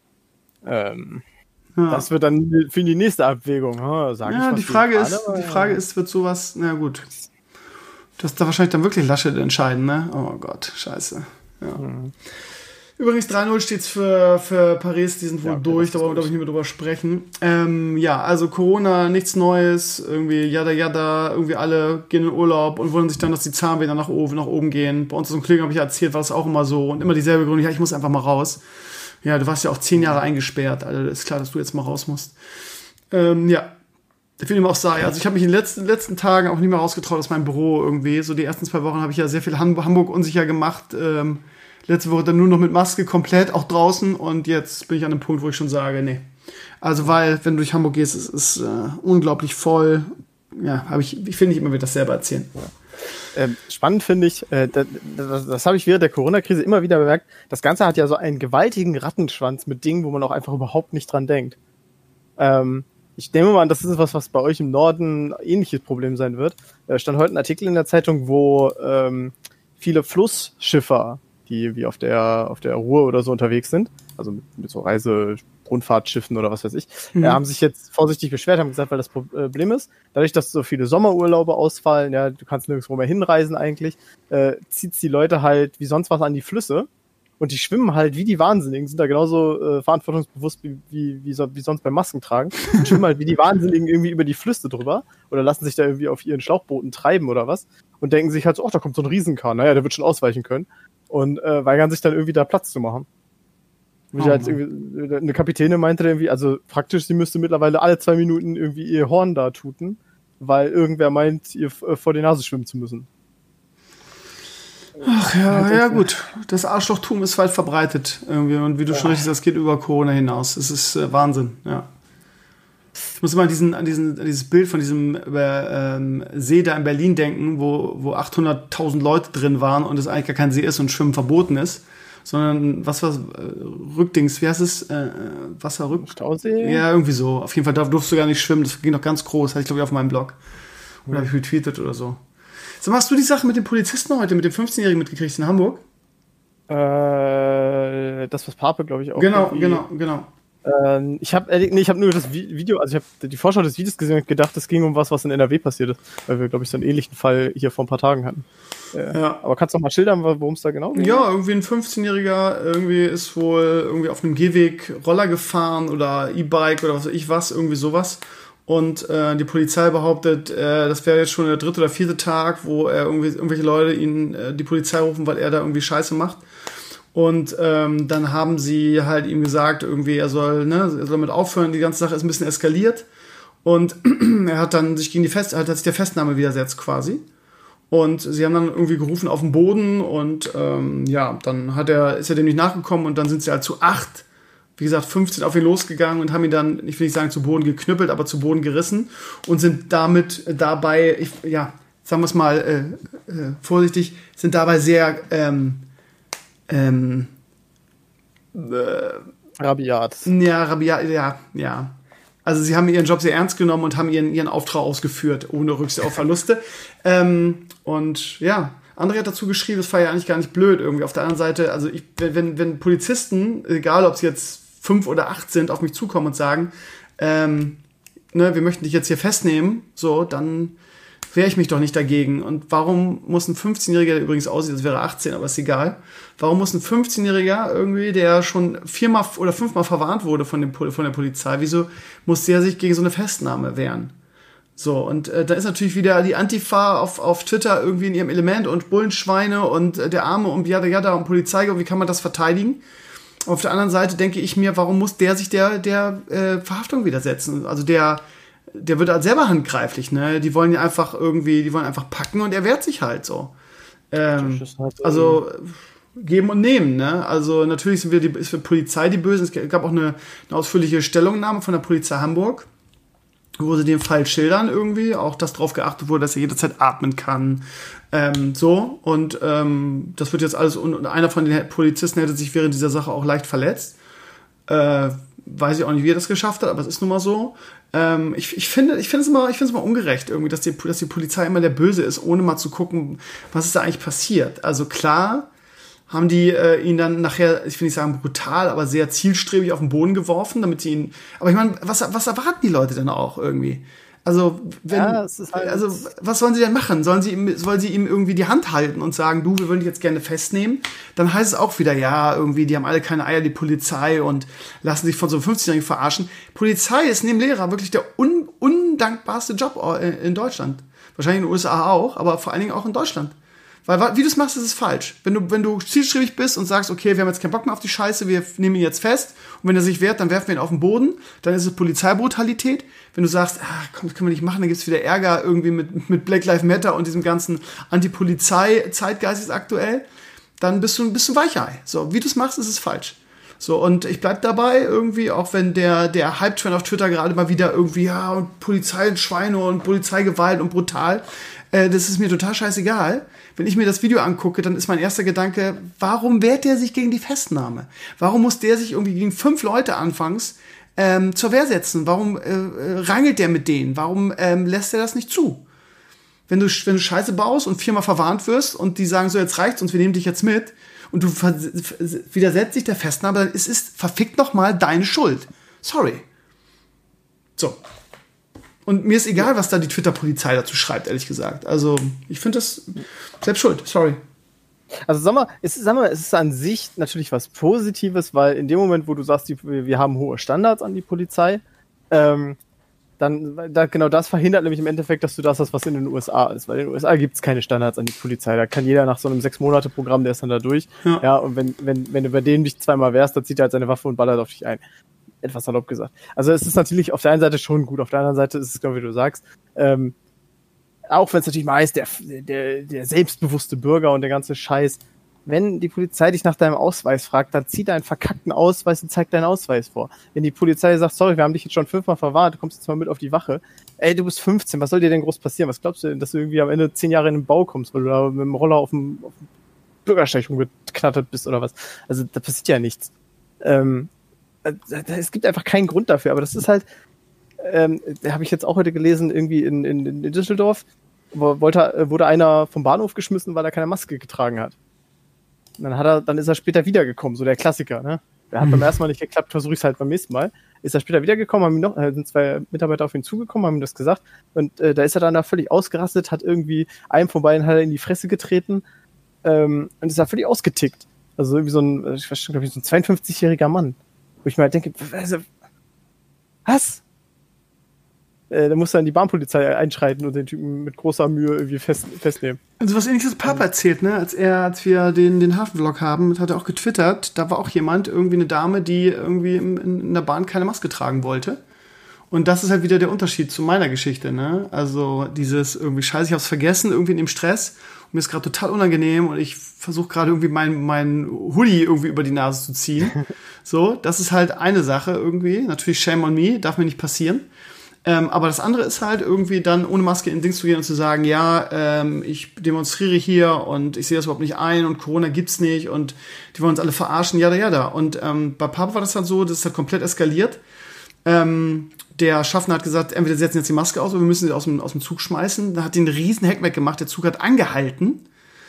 Ähm, ja. Das wird dann für die nächste Abwägung. Huh, sag ja, ich die Frage ist, die Frage ist, wird sowas, na gut. Das da wahrscheinlich dann wirklich Laschet entscheiden, ne? Oh Gott, scheiße. Ja. Mhm. Übrigens drei null steht's für, für Paris, die sind wohl ja, okay, durch, da wollen wir, glaube ich, nicht mehr drüber sprechen. Ähm, ja, also Corona, nichts Neues, irgendwie jada jada, irgendwie alle gehen in Urlaub und wundern sich dann, dass die Zahlen wieder nach oben, nach oben gehen. Bei uns aus dem Kollegen habe ich erzählt, war das auch immer so und immer dieselbe Gründe, ja, ich muss einfach mal raus. Ja, du warst ja auch zehn Jahre eingesperrt, also ist klar, dass du jetzt mal raus musst. Ähm, ja, ich will ihm auch sagen, also ich habe mich in den letzten, letzten Tagen auch nicht mehr rausgetraut aus meinem Büro irgendwie. So die ersten zwei Wochen habe ich ja sehr viel Hamburg unsicher gemacht, ähm, letzte Woche dann nur noch mit Maske komplett, auch draußen. Und jetzt bin ich an einem Punkt, wo ich schon sage, nee. Also, weil, wenn du durch Hamburg gehst, es ist äh, unglaublich voll. Ja, habe ich, ich will nicht immer wieder das selber erzählen. Ähm, spannend finde ich, äh, das, das, das habe ich während der Corona-Krise immer wieder bemerkt, das Ganze hat ja so einen gewaltigen Rattenschwanz mit Dingen, wo man auch einfach überhaupt nicht dran denkt. Ähm, ich nehme mal an, das ist was, was bei euch im Norden ein ähnliches Problem sein wird. Da stand heute ein Artikel in der Zeitung, wo ähm, viele Flussschiffer, die wie auf der auf der Ruhr oder so unterwegs sind, also mit, mit so Reise-Rundfahrtschiffen oder was weiß ich, mhm. äh, haben sich jetzt vorsichtig beschwert, haben gesagt, weil das Problem ist, dadurch, dass so viele Sommerurlaube ausfallen, ja, du kannst nirgendwo mehr hinreisen eigentlich, äh, zieht's die Leute halt wie sonst was an die Flüsse und die schwimmen halt wie die Wahnsinnigen, sind da genauso äh, verantwortungsbewusst wie, wie, wie, so, wie sonst beim Maskentragen, und schwimmen halt wie die Wahnsinnigen irgendwie über die Flüsse drüber oder lassen sich da irgendwie auf ihren Schlauchbooten treiben oder was und denken sich halt so, ach, da kommt so ein Riesenkahn, naja, der wird schon ausweichen können. Und äh, weigern sich dann irgendwie da Platz zu machen. Oh, halt irgendwie, eine Kapitäne meinte irgendwie, also praktisch, sie müsste mittlerweile alle zwei Minuten irgendwie ihr Horn da tuten, weil irgendwer meint, ihr äh, vor die Nase schwimmen zu müssen. Ach ja, ja gut. Das Arschlochtum ist weit verbreitet irgendwie. Und wie du ja. schon richtig sagst, das geht über Corona hinaus. Es ist äh, Wahnsinn, ja. Ich muss immer an, diesen, an, diesen, an dieses Bild von diesem äh, ähm, See da in Berlin denken, wo, wo achthunderttausend Leute drin waren und es eigentlich gar kein See ist und Schwimmen verboten ist, sondern was war äh, Rückdings, wie heißt es? Äh, Wasserrück... Stausee? Ja, irgendwie so. Auf jeden Fall, da durfst du gar nicht schwimmen. Das ging noch ganz groß, hatte ich glaube ich auf meinem Blog. Oder habe ich retweetet oder so. So, hast du die Sache mit dem Polizisten heute, mit dem fünfzehnjährigen mitgekriegt in Hamburg? Äh, das, was Pape, glaube ich, auch. Genau, genau, genau. Ähm, ich habe nee, ich hab nur das Video, also ich habe die Vorschau des Videos gesehen und gedacht, es ging um was, was in N R W passiert ist, weil wir, glaube ich, so einen ähnlichen Fall hier vor ein paar Tagen hatten. Äh, ja. Aber kannst du noch mal schildern, worum es da genau geht? Ja, irgendwie ein fünfzehnjähriger irgendwie ist wohl irgendwie auf einem Gehweg Roller gefahren oder E-Bike oder was weiß ich was, irgendwie sowas. Und äh, die Polizei behauptet, äh, das wäre jetzt schon der dritte oder vierte Tag, wo er irgendwie irgendwelche Leute ihn äh, die Polizei rufen, weil er da irgendwie Scheiße macht. Und ähm, dann haben sie halt ihm gesagt, irgendwie er soll, ne, er soll damit aufhören. Die ganze Sache ist ein bisschen eskaliert. Und er hat dann sich gegen die Fest, hat sich der Festnahme widersetzt quasi. Und sie haben dann irgendwie gerufen auf den Boden und ähm, ja, dann hat er, ist er dem nicht nachgekommen und dann sind sie halt zu acht, wie gesagt, fünfzehn auf ihn losgegangen und haben ihn dann, ich will nicht sagen zu Boden geknüppelt, aber zu Boden gerissen und sind damit dabei, ich, ja, sagen wir es mal äh, äh, vorsichtig, sind dabei sehr ähm, ähm, äh, rabiat. Ja, rabiat, ja, ja. Also sie haben ihren Job sehr ernst genommen und haben ihren, ihren Auftrag ausgeführt, ohne Rücksicht auf Verluste. ähm, und ja, André hat dazu geschrieben, das war ja eigentlich gar nicht blöd irgendwie. Auf der anderen Seite, also ich, wenn, wenn Polizisten, egal ob es jetzt fünf oder acht sind, auf mich zukommen und sagen, ähm, ne, wir möchten dich jetzt hier festnehmen, so, dann wehre ich mich doch nicht dagegen. Und warum muss ein fünfzehnjähriger, der übrigens aussieht, als wäre er achtzehn, aber ist egal, warum muss ein fünfzehnjähriger irgendwie, der schon viermal oder fünfmal verwarnt wurde von, dem, von der Polizei, wieso muss der sich gegen so eine Festnahme wehren? So, und äh, da ist natürlich wieder die Antifa auf, auf Twitter irgendwie in ihrem Element und Bullenschweine und äh, der Arme und Jada Jada und Polizei, und wie kann man das verteidigen? Auf der anderen Seite denke ich mir, warum muss der sich der, der äh, Verhaftung widersetzen? Also der, der wird halt selber handgreiflich, ne? Die wollen ja einfach irgendwie, die wollen einfach packen und er wehrt sich halt so. Ähm, also geben und nehmen, ne? Also natürlich sind wir die, ist für Polizei die Bösen. Es gab auch eine, eine ausführliche Stellungnahme von der Polizei Hamburg, wo sie den Fall schildern irgendwie, auch dass darauf geachtet wurde, dass er jederzeit atmen kann, ähm, so, und ähm, das wird jetzt alles, und einer von den Polizisten hätte sich während dieser Sache auch leicht verletzt, äh, weiß ich auch nicht, wie er das geschafft hat, aber es ist nun mal so. Ähm, ich, ich finde, ich finde es immer, ich finde es immer ungerecht irgendwie, dass die, dass die Polizei immer der Böse ist, ohne mal zu gucken, was ist da eigentlich passiert. Also klar haben die äh, ihn dann nachher, ich will nicht sagen brutal, aber sehr zielstrebig auf den Boden geworfen, damit sie ihn, aber ich meine, was, was erwarten die Leute denn auch irgendwie? Also, wenn, ja, es ist halt also, was sollen sie denn machen? Sollen sie ihm, sollen sie ihm irgendwie die Hand halten und sagen, du, wir würden dich jetzt gerne festnehmen? Dann heißt es auch wieder, ja, irgendwie, die haben alle keine Eier, die Polizei, und lassen sich von so einem fünfzigjährigen verarschen. Polizei ist neben Lehrer wirklich der un, undankbarste Job in Deutschland. Wahrscheinlich in den U S A auch, aber vor allen Dingen auch in Deutschland. Weil, wie du es machst, ist es falsch. Wenn du, wenn du zielstrebig bist und sagst, okay, wir haben jetzt keinen Bock mehr auf die Scheiße, wir nehmen ihn jetzt fest, und wenn er sich wehrt, dann werfen wir ihn auf den Boden, dann ist es Polizeibrutalität. Wenn du sagst, ah, komm, das können wir nicht machen, dann gibt's wieder Ärger irgendwie mit, mit Black Lives Matter und diesem ganzen Anti-Polizei-Zeitgeist ist aktuell, dann bist du ein bisschen Weichei. So, wie du es machst, ist es falsch. So, und ich bleib dabei irgendwie, auch wenn der, der Hype-Trend auf Twitter gerade mal wieder irgendwie, ja, und Polizei und Schweine und Polizeigewalt und brutal, äh, das ist mir total scheißegal. Wenn ich mir das Video angucke, dann ist mein erster Gedanke, warum wehrt der sich gegen die Festnahme? Warum muss der sich irgendwie gegen fünf Leute anfangs ähm, zur Wehr setzen? Warum äh, rangelt der mit denen? Warum ähm, lässt er das nicht zu? Wenn du, wenn du Scheiße baust und viermal verwarnt wirst und die sagen so, jetzt reicht's uns, wir nehmen dich jetzt mit, und du widersetzt dich der Festnahme, dann ist es verfickt nochmal deine Schuld. Sorry. So. Und mir ist egal, was da die Twitter-Polizei dazu schreibt, ehrlich gesagt. Also, ich finde das selbst schuld. Sorry. Also, sag mal, es ist, sag mal, es ist an sich natürlich was Positives, weil in dem Moment, wo du sagst, die, wir haben hohe Standards an die Polizei, ähm, dann, da, genau das verhindert nämlich im Endeffekt, dass du das hast, was in den U S A ist. Weil in den U S A gibt es keine Standards an die Polizei. Da kann jeder nach so einem Sechs-Monate-Programm, der ist dann da durch. Ja, ja, und wenn, wenn, wenn du bei denen dich zweimal wehrst, dann zieht er halt seine Waffe und ballert auf dich ein. Etwas salopp gesagt. Also es ist natürlich auf der einen Seite schon gut, auf der anderen Seite ist es, genau wie du sagst, ähm, auch wenn es natürlich mal heißt, der, der, der selbstbewusste Bürger und der ganze Scheiß, wenn die Polizei dich nach deinem Ausweis fragt, dann zieh deinen verkackten Ausweis und zeig deinen Ausweis vor. Wenn die Polizei sagt, sorry, wir haben dich jetzt schon fünfmal verwarnt, du kommst jetzt mal mit auf die Wache. Ey, du bist fünfzehn, was soll dir denn groß passieren? Was glaubst du denn, dass du irgendwie am Ende zehn Jahre in den Bau kommst, weil du da mit dem Roller auf dem, auf dem Bürgersteig rumgeknattert bist oder was? Also da passiert ja nichts. Ähm, Es gibt einfach keinen Grund dafür, aber das ist halt, ähm, da habe ich jetzt auch heute gelesen, irgendwie in, in, in Düsseldorf, wo, wollte, wurde einer vom Bahnhof geschmissen, weil er keine Maske getragen hat. Und dann hat er, dann ist er später wiedergekommen, so der Klassiker, ne? Der hat mhm. beim ersten Mal nicht geklappt, versuche ich es halt beim nächsten Mal. Ist er später wiedergekommen, haben ihm noch, äh, sind zwei Mitarbeiter auf ihn zugekommen, haben ihm das gesagt, und äh, da ist er dann da völlig ausgerastet, hat irgendwie einem von beiden hat er in die Fresse getreten, ähm, und ist da völlig ausgetickt. Also irgendwie so ein, ich weiß schon, glaube ich, so ein zweiundfünfzigjähriger Mann. Wo ich mir halt denke, also, was? Äh, da muss dann die Bahnpolizei einschreiten und den Typen mit großer Mühe irgendwie fest, festnehmen. Also was ähnliches Papa erzählt, ne? Als er, als wir den, den Hafenvlog haben, hat er auch getwittert, da war auch jemand, irgendwie eine Dame, die irgendwie in, in der Bahn keine Maske tragen wollte. Und das ist halt wieder der Unterschied zu meiner Geschichte, ne? Also dieses irgendwie, scheiße, ich hab's vergessen, irgendwie in dem Stress. Und mir ist gerade total unangenehm und ich versuche gerade irgendwie mein, mein Hoodie irgendwie über die Nase zu ziehen. So, das ist halt eine Sache irgendwie. Natürlich shame on me, darf mir nicht passieren. Ähm, aber das andere ist halt irgendwie dann ohne Maske in Dings zu gehen und zu sagen, ja, ähm, ich demonstriere hier und ich sehe das überhaupt nicht ein und Corona gibt's nicht und die wollen uns alle verarschen, jada, jada. Und ähm, bei Papa war das halt so, das ist halt komplett eskaliert. Ähm, der Schaffner hat gesagt, entweder sie setzen jetzt die Maske aus oder wir müssen sie aus dem, aus dem Zug schmeißen. Da hat die einen riesen Heck weggemacht, der Zug hat angehalten.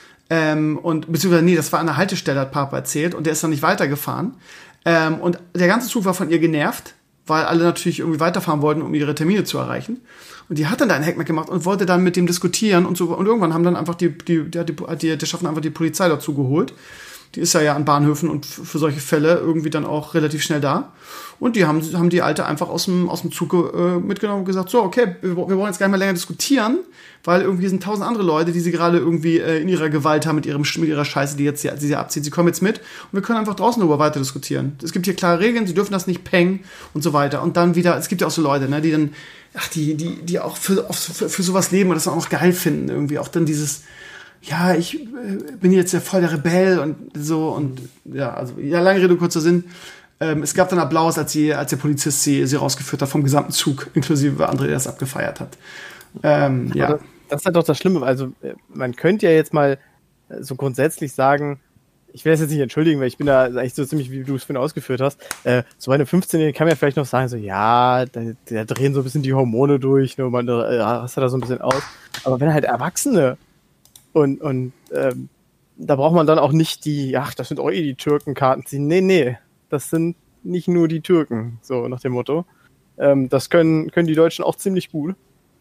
Ähm, und, beziehungsweise, nee, das war an der Haltestelle, hat Papa erzählt, und der ist dann nicht weitergefahren. Ähm, und der ganze Zug war von ihr genervt, weil alle natürlich irgendwie weiterfahren wollten, um ihre Termine zu erreichen. Und die hat dann da einen Hackmack gemacht und wollte dann mit dem diskutieren und so. Und irgendwann haben dann einfach die, die, die, die, der Schaffner einfach die Polizei dazu geholt. Die ist ja ja an Bahnhöfen und für solche Fälle irgendwie dann auch relativ schnell da. Und die haben, haben die Alte einfach aus dem, aus dem Zug äh, mitgenommen und gesagt, so, okay, wir, wir wollen jetzt gar nicht mehr länger diskutieren, weil irgendwie sind tausend andere Leute, die sie gerade irgendwie äh, in ihrer Gewalt haben mit ihrem mit ihrer Scheiße, die jetzt die sie abziehen. Sie kommen jetzt mit und wir können einfach draußen darüber weiter diskutieren. Es gibt hier klare Regeln, sie dürfen das nicht pengen und so weiter. Und dann wieder, es gibt ja auch so Leute, ne, die dann, ach, die, die, die auch für, für, für sowas leben und das auch noch geil finden, irgendwie. Auch dann dieses, ja, ich äh, bin jetzt ja voll der Rebell und so und ja, also, ja, lange Rede, kurzer Sinn. Ähm, es gab dann Applaus, als, sie, als der Polizist sie, sie rausgeführt hat vom gesamten Zug, inklusive André, der das abgefeiert hat. Ähm, ja. Das, das ist halt doch das Schlimme. Also, man könnte ja jetzt mal so grundsätzlich sagen, ich will das jetzt nicht entschuldigen, weil ich bin da eigentlich so ziemlich, wie du es vorhin ausgeführt hast. Äh, so bei einem fünfzehnjährigen kann man ja vielleicht noch sagen, so, ja, da, da drehen so ein bisschen die Hormone durch, ne, man äh, rastet da so ein bisschen aus. Aber wenn halt Erwachsene und, und ähm, da braucht man dann auch nicht die, ach, das sind auch eh die Türkenkarten ziehen. Nee, nee, das sind nicht nur die Türken, so nach dem Motto. Ähm, das können, können die Deutschen auch ziemlich gut.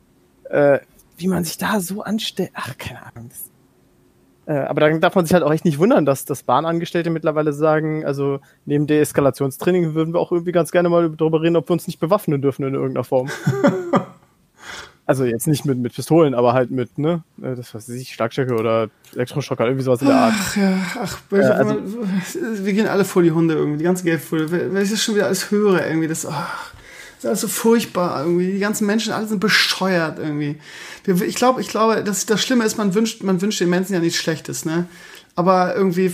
äh, wie man sich da so anstellt. Ach, keine Ahnung. Das, äh, aber dann darf man sich halt auch echt nicht wundern, dass, dass Bahnangestellte mittlerweile sagen, also neben Deeskalationstraining würden wir auch irgendwie ganz gerne mal darüber reden, ob wir uns nicht bewaffnen dürfen in irgendeiner Form. Also jetzt nicht mit, mit Pistolen, aber halt mit, ne, das weiß ich, Schlagstöcke oder Elektroschocker, irgendwie sowas in der Art. Ach ja, ach, äh, also, man, wir gehen alle vor die Hunde irgendwie, die ganze Geldfolie. Wenn ich das schon wieder alles höre, irgendwie, das, ach, das ist alles so furchtbar irgendwie. Die ganzen Menschen, alle sind bescheuert irgendwie. Ich glaube, ich glaube, dass das Schlimme ist, man wünscht, man wünscht den Menschen ja nichts Schlechtes, ne? Aber irgendwie,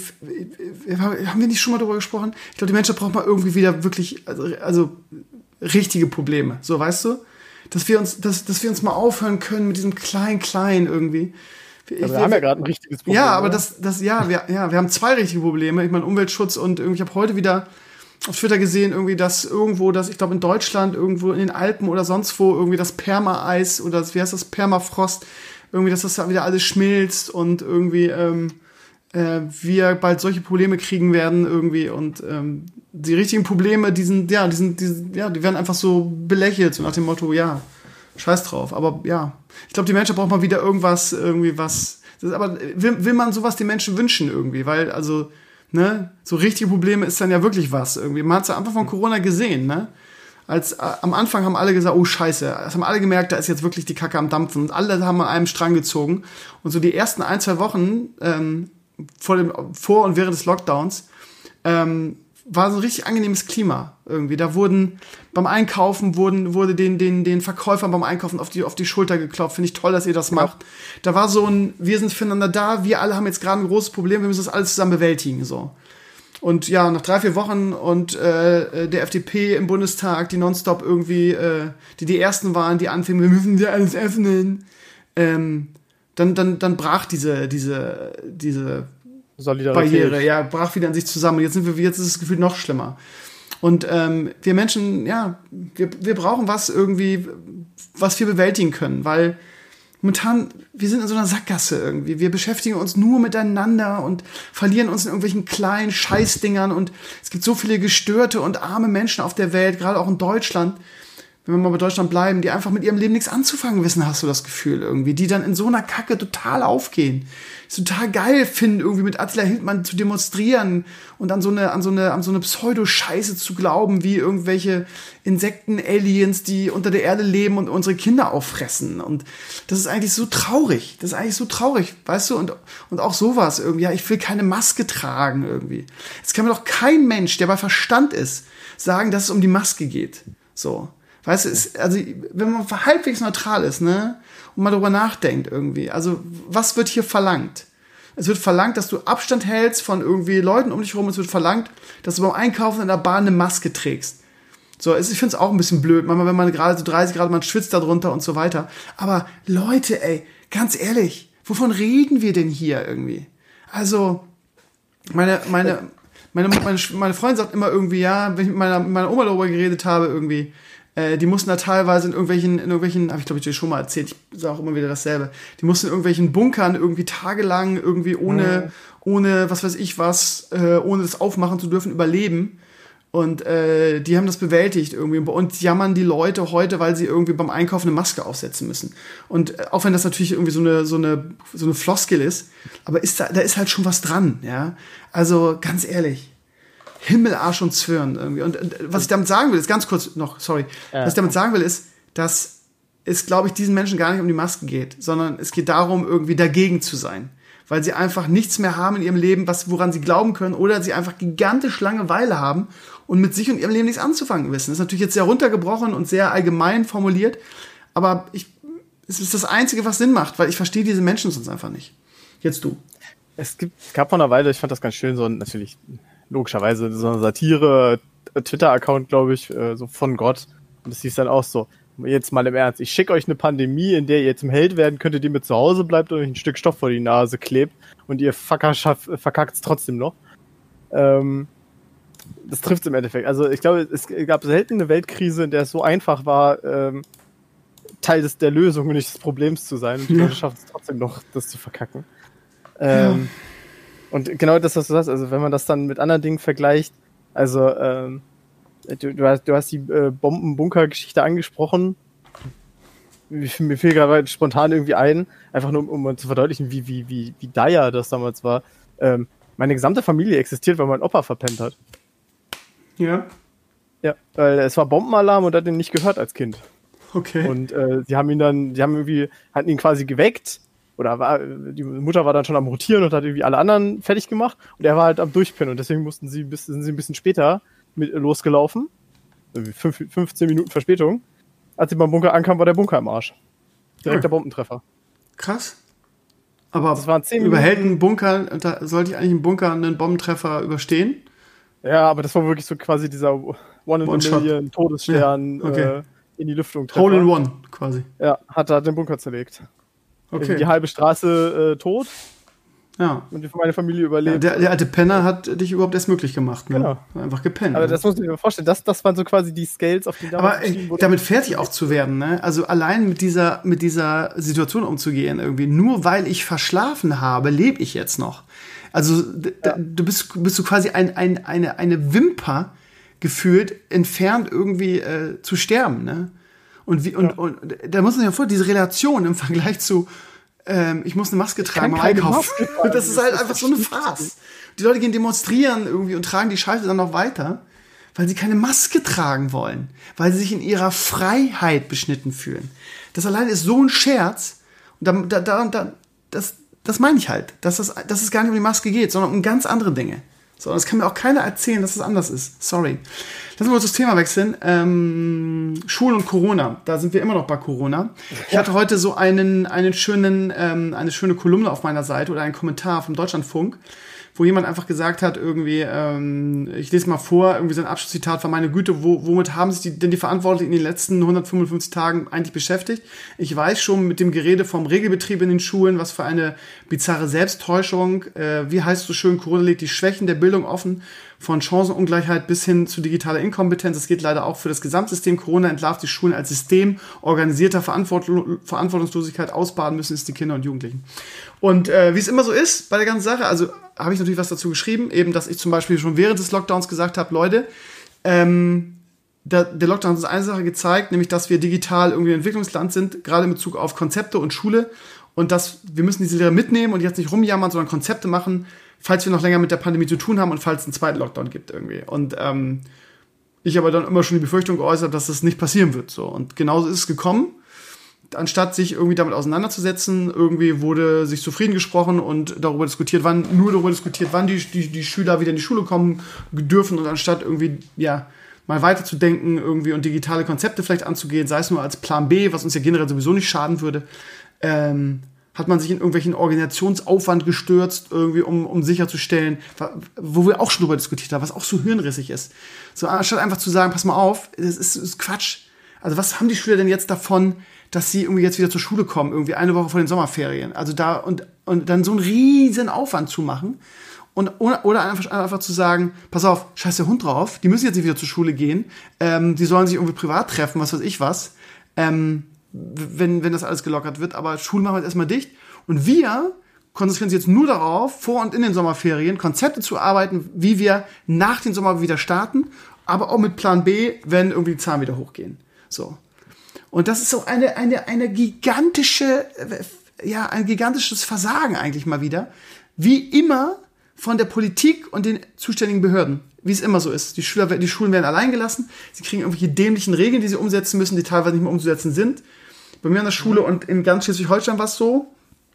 haben wir nicht schon mal darüber gesprochen? Ich glaube, die Menschen brauchen mal irgendwie wieder wirklich, also, also richtige Probleme, so, weißt du? Dass wir uns, dass, dass wir uns mal aufhören können mit diesem Klein-Klein irgendwie. Ich, wir, wir haben ja gerade ein richtiges Problem. Ja, aber das, das, ja, wir, ja, wir haben zwei richtige Probleme. Ich meine, Umweltschutz und irgendwie, ich habe heute wieder auf Twitter gesehen, irgendwie, dass irgendwo, dass ich glaube in Deutschland, irgendwo in den Alpen oder sonst wo, irgendwie das Perma-Eis oder das, wie heißt das, Permafrost, irgendwie, dass das da wieder alles schmilzt und irgendwie, ähm, äh, wir bald solche Probleme kriegen werden irgendwie und ähm, die richtigen Probleme, die sind, ja, die sind, die sind, ja, die werden einfach so belächelt, so nach dem Motto, ja, scheiß drauf. Aber ja, ich glaube, die Menschen brauchen mal wieder irgendwas, irgendwie was. Das ist, aber will, will man sowas den Menschen wünschen irgendwie? Weil, also, ne, so richtige Probleme ist dann ja wirklich was irgendwie. Man hat es ja einfach von Corona gesehen, ne? Als äh, am Anfang haben alle gesagt, oh Scheiße, das haben alle gemerkt, da ist jetzt wirklich die Kacke am Dampfen und alle haben an einem Strang gezogen. Und so die ersten ein, zwei Wochen ähm, vor dem, vor und während des Lockdowns, ähm, war so ein richtig angenehmes Klima irgendwie. Da wurden beim Einkaufen wurden wurde den den den Verkäufern beim Einkaufen auf die auf die Schulter geklopft. Finde ich toll, dass ihr das macht. Ja. Da war so ein, wir sind füreinander da. Wir alle haben jetzt gerade ein großes Problem. Wir müssen das alles zusammen bewältigen so. Und ja, nach drei vier Wochen und äh, der F D P im Bundestag, die nonstop irgendwie, äh, die die ersten waren, die anfingen, wir müssen ja alles öffnen. Ähm, dann dann dann brach diese diese diese Barriere, ja, brach wieder an sich zusammen. Jetzt sind wir, jetzt ist das Gefühl noch schlimmer. Und ähm, wir Menschen, ja, wir, wir brauchen was irgendwie, was wir bewältigen können, weil momentan, wir sind in so einer Sackgasse irgendwie. Wir beschäftigen uns nur miteinander und verlieren uns in irgendwelchen kleinen Scheißdingern und es gibt so viele gestörte und arme Menschen auf der Welt, gerade auch in Deutschland, wenn wir mal bei Deutschland bleiben, die einfach mit ihrem Leben nichts anzufangen wissen, hast du das Gefühl irgendwie, die dann in so einer Kacke total aufgehen. Es total geil finden, irgendwie mit Attila Hildmann zu demonstrieren und an so eine, an so eine, an so eine Pseudo-Scheiße zu glauben, wie irgendwelche Insekten-Aliens, die unter der Erde leben und unsere Kinder auffressen. Und das ist eigentlich so traurig. Das ist eigentlich so traurig, weißt du? Und, und auch sowas irgendwie. Ja, ich will keine Maske tragen irgendwie. Jetzt kann mir doch kein Mensch, der bei Verstand ist, sagen, dass es um die Maske geht. So. Weißt du, es, also, wenn man halbwegs neutral ist, ne, und mal drüber nachdenkt irgendwie, also, was wird hier verlangt? Es wird verlangt, dass du Abstand hältst von irgendwie Leuten um dich herum, es wird verlangt, dass du beim Einkaufen in der Bahn eine Maske trägst. So, ich finde es auch ein bisschen blöd, manchmal, wenn man gerade so dreißig Grad, man schwitzt da drunter und so weiter. Aber Leute, ey, ganz ehrlich, wovon reden wir denn hier irgendwie? Also, meine, meine, meine, meine, meine Freundin sagt immer irgendwie, ja, wenn ich mit meiner, mit meiner Oma darüber geredet habe, irgendwie, Äh, die mussten da teilweise in irgendwelchen, in irgendwelchen, habe ich glaube ich dir schon mal erzählt, ich sage auch immer wieder dasselbe, die mussten in irgendwelchen Bunkern irgendwie tagelang irgendwie ohne, mhm. ohne, was weiß ich was, äh, ohne das aufmachen zu dürfen, überleben. Und äh, die haben das bewältigt irgendwie. Und bei uns jammern die Leute heute, weil sie irgendwie beim Einkaufen eine Maske aufsetzen müssen. Und äh, auch wenn das natürlich irgendwie so eine, so eine, so eine Floskel ist, aber ist da, da ist halt schon was dran, ja. Also ganz ehrlich. Himmel, Arsch und Zwirn irgendwie. Und, und was ich damit sagen will, ist ganz kurz noch, sorry, ja. was ich damit sagen will, ist, dass es, glaube ich, diesen Menschen gar nicht um die Maske geht, sondern es geht darum, irgendwie dagegen zu sein. Weil sie einfach nichts mehr haben in ihrem Leben, was, woran sie glauben können, oder sie einfach gigantisch Langeweile haben und mit sich und ihrem Leben nichts anzufangen wissen. Das ist natürlich jetzt sehr runtergebrochen und sehr allgemein formuliert, aber ich, es ist das Einzige, was Sinn macht, weil ich verstehe diese Menschen sonst einfach nicht. Jetzt du. Es gibt, es gab vor einer Weile, ich fand das ganz schön, so ein, natürlich, logischerweise so eine Satire-Twitter-Account, glaube ich, so von Gott. Und das hieß dann auch so, jetzt mal im Ernst, ich schicke euch eine Pandemie, in der ihr zum Held werden könntet, die mit zu Hause bleibt und euch ein Stück Stoff vor die Nase klebt und ihr verkackt es trotzdem noch. Ähm, das trifft es im Endeffekt. Also ich glaube, es gab selten eine Weltkrise, in der es so einfach war, ähm, Teil des, der Lösung und nicht des Problems zu sein. Und die Leute schaffen es trotzdem noch, das zu verkacken. Ähm, ja. Und genau das, was du sagst, also wenn man das dann mit anderen Dingen vergleicht, also ähm, du, du, hast, du hast die äh, Bombenbunker-Geschichte angesprochen. mir fiel gerade spontan irgendwie ein, einfach nur, um, um zu verdeutlichen, wie, wie, wie, wie dire das damals war. Ähm, meine gesamte Familie existiert, weil mein Opa verpennt hat. Ja. Ja, weil es war Bombenalarm und hat ihn nicht gehört als Kind. Okay. Und äh, die haben ihn dann, die haben irgendwie, hatten ihn quasi geweckt, oder war, die Mutter war dann schon am Rotieren und hat irgendwie alle anderen fertig gemacht und er war halt am Durchpennen und deswegen mussten sie, bis, sind sie ein bisschen später mit, losgelaufen. Fünf, fünfzehn Minuten Verspätung. Als sie beim Bunker ankamen, war der Bunker im Arsch. Direkt der Bombentreffer. Krass. Aber das waren zehn überhält ein Bunker, da sollte ich eigentlich im Bunker einen Bombentreffer überstehen? Ja, aber das war wirklich so quasi dieser One in a Million Todesstern ja, okay. äh, in die Lüftung. Hole in One quasi. Ja, hat da den Bunker zerlegt. Okay. Also die halbe Straße äh, tot. Ja. Und meine Familie überlebt. Ja, der, der alte Penner hat dich überhaupt erst möglich gemacht. Ne? Genau. Einfach gepennt. Aber ne? das muss ich mir vorstellen. Das, das waren so quasi die Scales, auf die damals Aber ey, damit fertig auch zu werden. Ne? Also allein mit dieser, mit dieser Situation umzugehen irgendwie. Nur weil ich verschlafen habe, lebe ich jetzt noch. Also ja. du bist, bist du quasi ein, ein, eine, eine Wimper gefühlt entfernt irgendwie äh, zu sterben. Ne? Und, wie, und, ja. und, und da muss man sich ja vor, diese Relation im Vergleich zu Ähm, ich muss eine Maske tragen beim Einkauf. Das ist halt einfach so eine Farce. Die Leute gehen demonstrieren irgendwie und tragen die Scheiße dann noch weiter, weil sie keine Maske tragen wollen, weil sie sich in ihrer Freiheit beschnitten fühlen. Das allein ist so ein Scherz. Und da, da, da, das, das meine ich halt, dass, das, dass es gar nicht um die Maske geht, sondern um ganz andere Dinge. So, das kann mir auch keiner erzählen, dass es das anders ist. Sorry. Lassen wir uns das Thema wechseln. Ähm, Schulen und Corona. Da sind wir immer noch bei Corona. Ich hatte heute so einen, einen schönen, ähm, eine schöne Kolumne auf meiner Seite oder einen Kommentar vom Deutschlandfunk, wo jemand einfach gesagt hat, irgendwie, ähm, ich lese mal vor, irgendwie sein Abschlusszitat war: Meine Güte, wo, womit haben sich die, denn die Verantwortlichen in den letzten hundertfünfundfünfzig Tagen eigentlich beschäftigt? Ich weiß schon mit dem Gerede vom Regelbetrieb in den Schulen, was für eine bizarre Selbsttäuschung. Äh, wie heißt es so schön, Corona legt die Schwächen der Bildung offen, von Chancenungleichheit bis hin zu digitaler Inkompetenz. Das geht leider auch für das Gesamtsystem. Corona entlarvt die Schulen als System organisierter Verantwortung, Verantwortungslosigkeit. Ausbaden müssen es die Kinder und Jugendlichen. Und äh, wie es immer so ist bei der ganzen Sache, also habe ich natürlich was dazu geschrieben, eben, dass ich zum Beispiel schon während des Lockdowns gesagt habe, Leute, ähm, der, der Lockdown hat uns eine Sache gezeigt, nämlich, dass wir digital irgendwie ein Entwicklungsland sind, gerade in Bezug auf Konzepte und Schule, und dass wir müssen diese Lehre mitnehmen und jetzt nicht rumjammern, sondern Konzepte machen, falls wir noch länger mit der Pandemie zu tun haben und falls es einen zweiten Lockdown gibt irgendwie. Und ähm, ich aber dann immer schon die Befürchtung geäußert, dass das nicht passieren wird. So. Und genauso ist es gekommen. Anstatt sich irgendwie damit auseinanderzusetzen, irgendwie wurde sich zufrieden gesprochen und darüber diskutiert, wann, nur darüber diskutiert, wann die, die, die Schüler wieder in die Schule kommen dürfen, und anstatt irgendwie, ja, mal weiterzudenken irgendwie und digitale Konzepte vielleicht anzugehen, sei es nur als Plan B, was uns ja generell sowieso nicht schaden würde, ähm, hat man sich in irgendwelchen Organisationsaufwand gestürzt, irgendwie, um, um sicherzustellen, wo wir auch schon drüber diskutiert haben, was auch so hirnrissig ist. So, anstatt einfach zu sagen, pass mal auf, das ist, das ist Quatsch. Also was haben die Schüler denn jetzt davon, dass sie irgendwie jetzt wieder zur Schule kommen, irgendwie eine Woche vor den Sommerferien? Also da, und, und dann so einen riesen Aufwand zu machen. Und, oder, oder einfach, einfach zu sagen, pass auf, scheiß der Hund drauf, die müssen jetzt nicht wieder zur Schule gehen, ähm, die sollen sich irgendwie privat treffen, was weiß ich was, ähm, wenn, wenn das alles gelockert wird, aber Schulen machen wir jetzt erstmal dicht. Und wir konzentrieren uns jetzt nur darauf, vor und in den Sommerferien Konzepte zu arbeiten, wie wir nach den Sommer wieder starten, aber auch mit Plan B, wenn irgendwie die Zahlen wieder hochgehen. So. Und das ist so eine, eine, eine gigantische, ja, ein gigantisches Versagen eigentlich mal wieder. Wie immer von der Politik und den zuständigen Behörden. Wie es immer so ist. Die Schüler, die Schulen werden allein gelassen. Sie kriegen irgendwelche dämlichen Regeln, die sie umsetzen müssen, die teilweise nicht mehr umzusetzen sind. Bei mir an der Schule und in ganz Schleswig-Holstein war es so,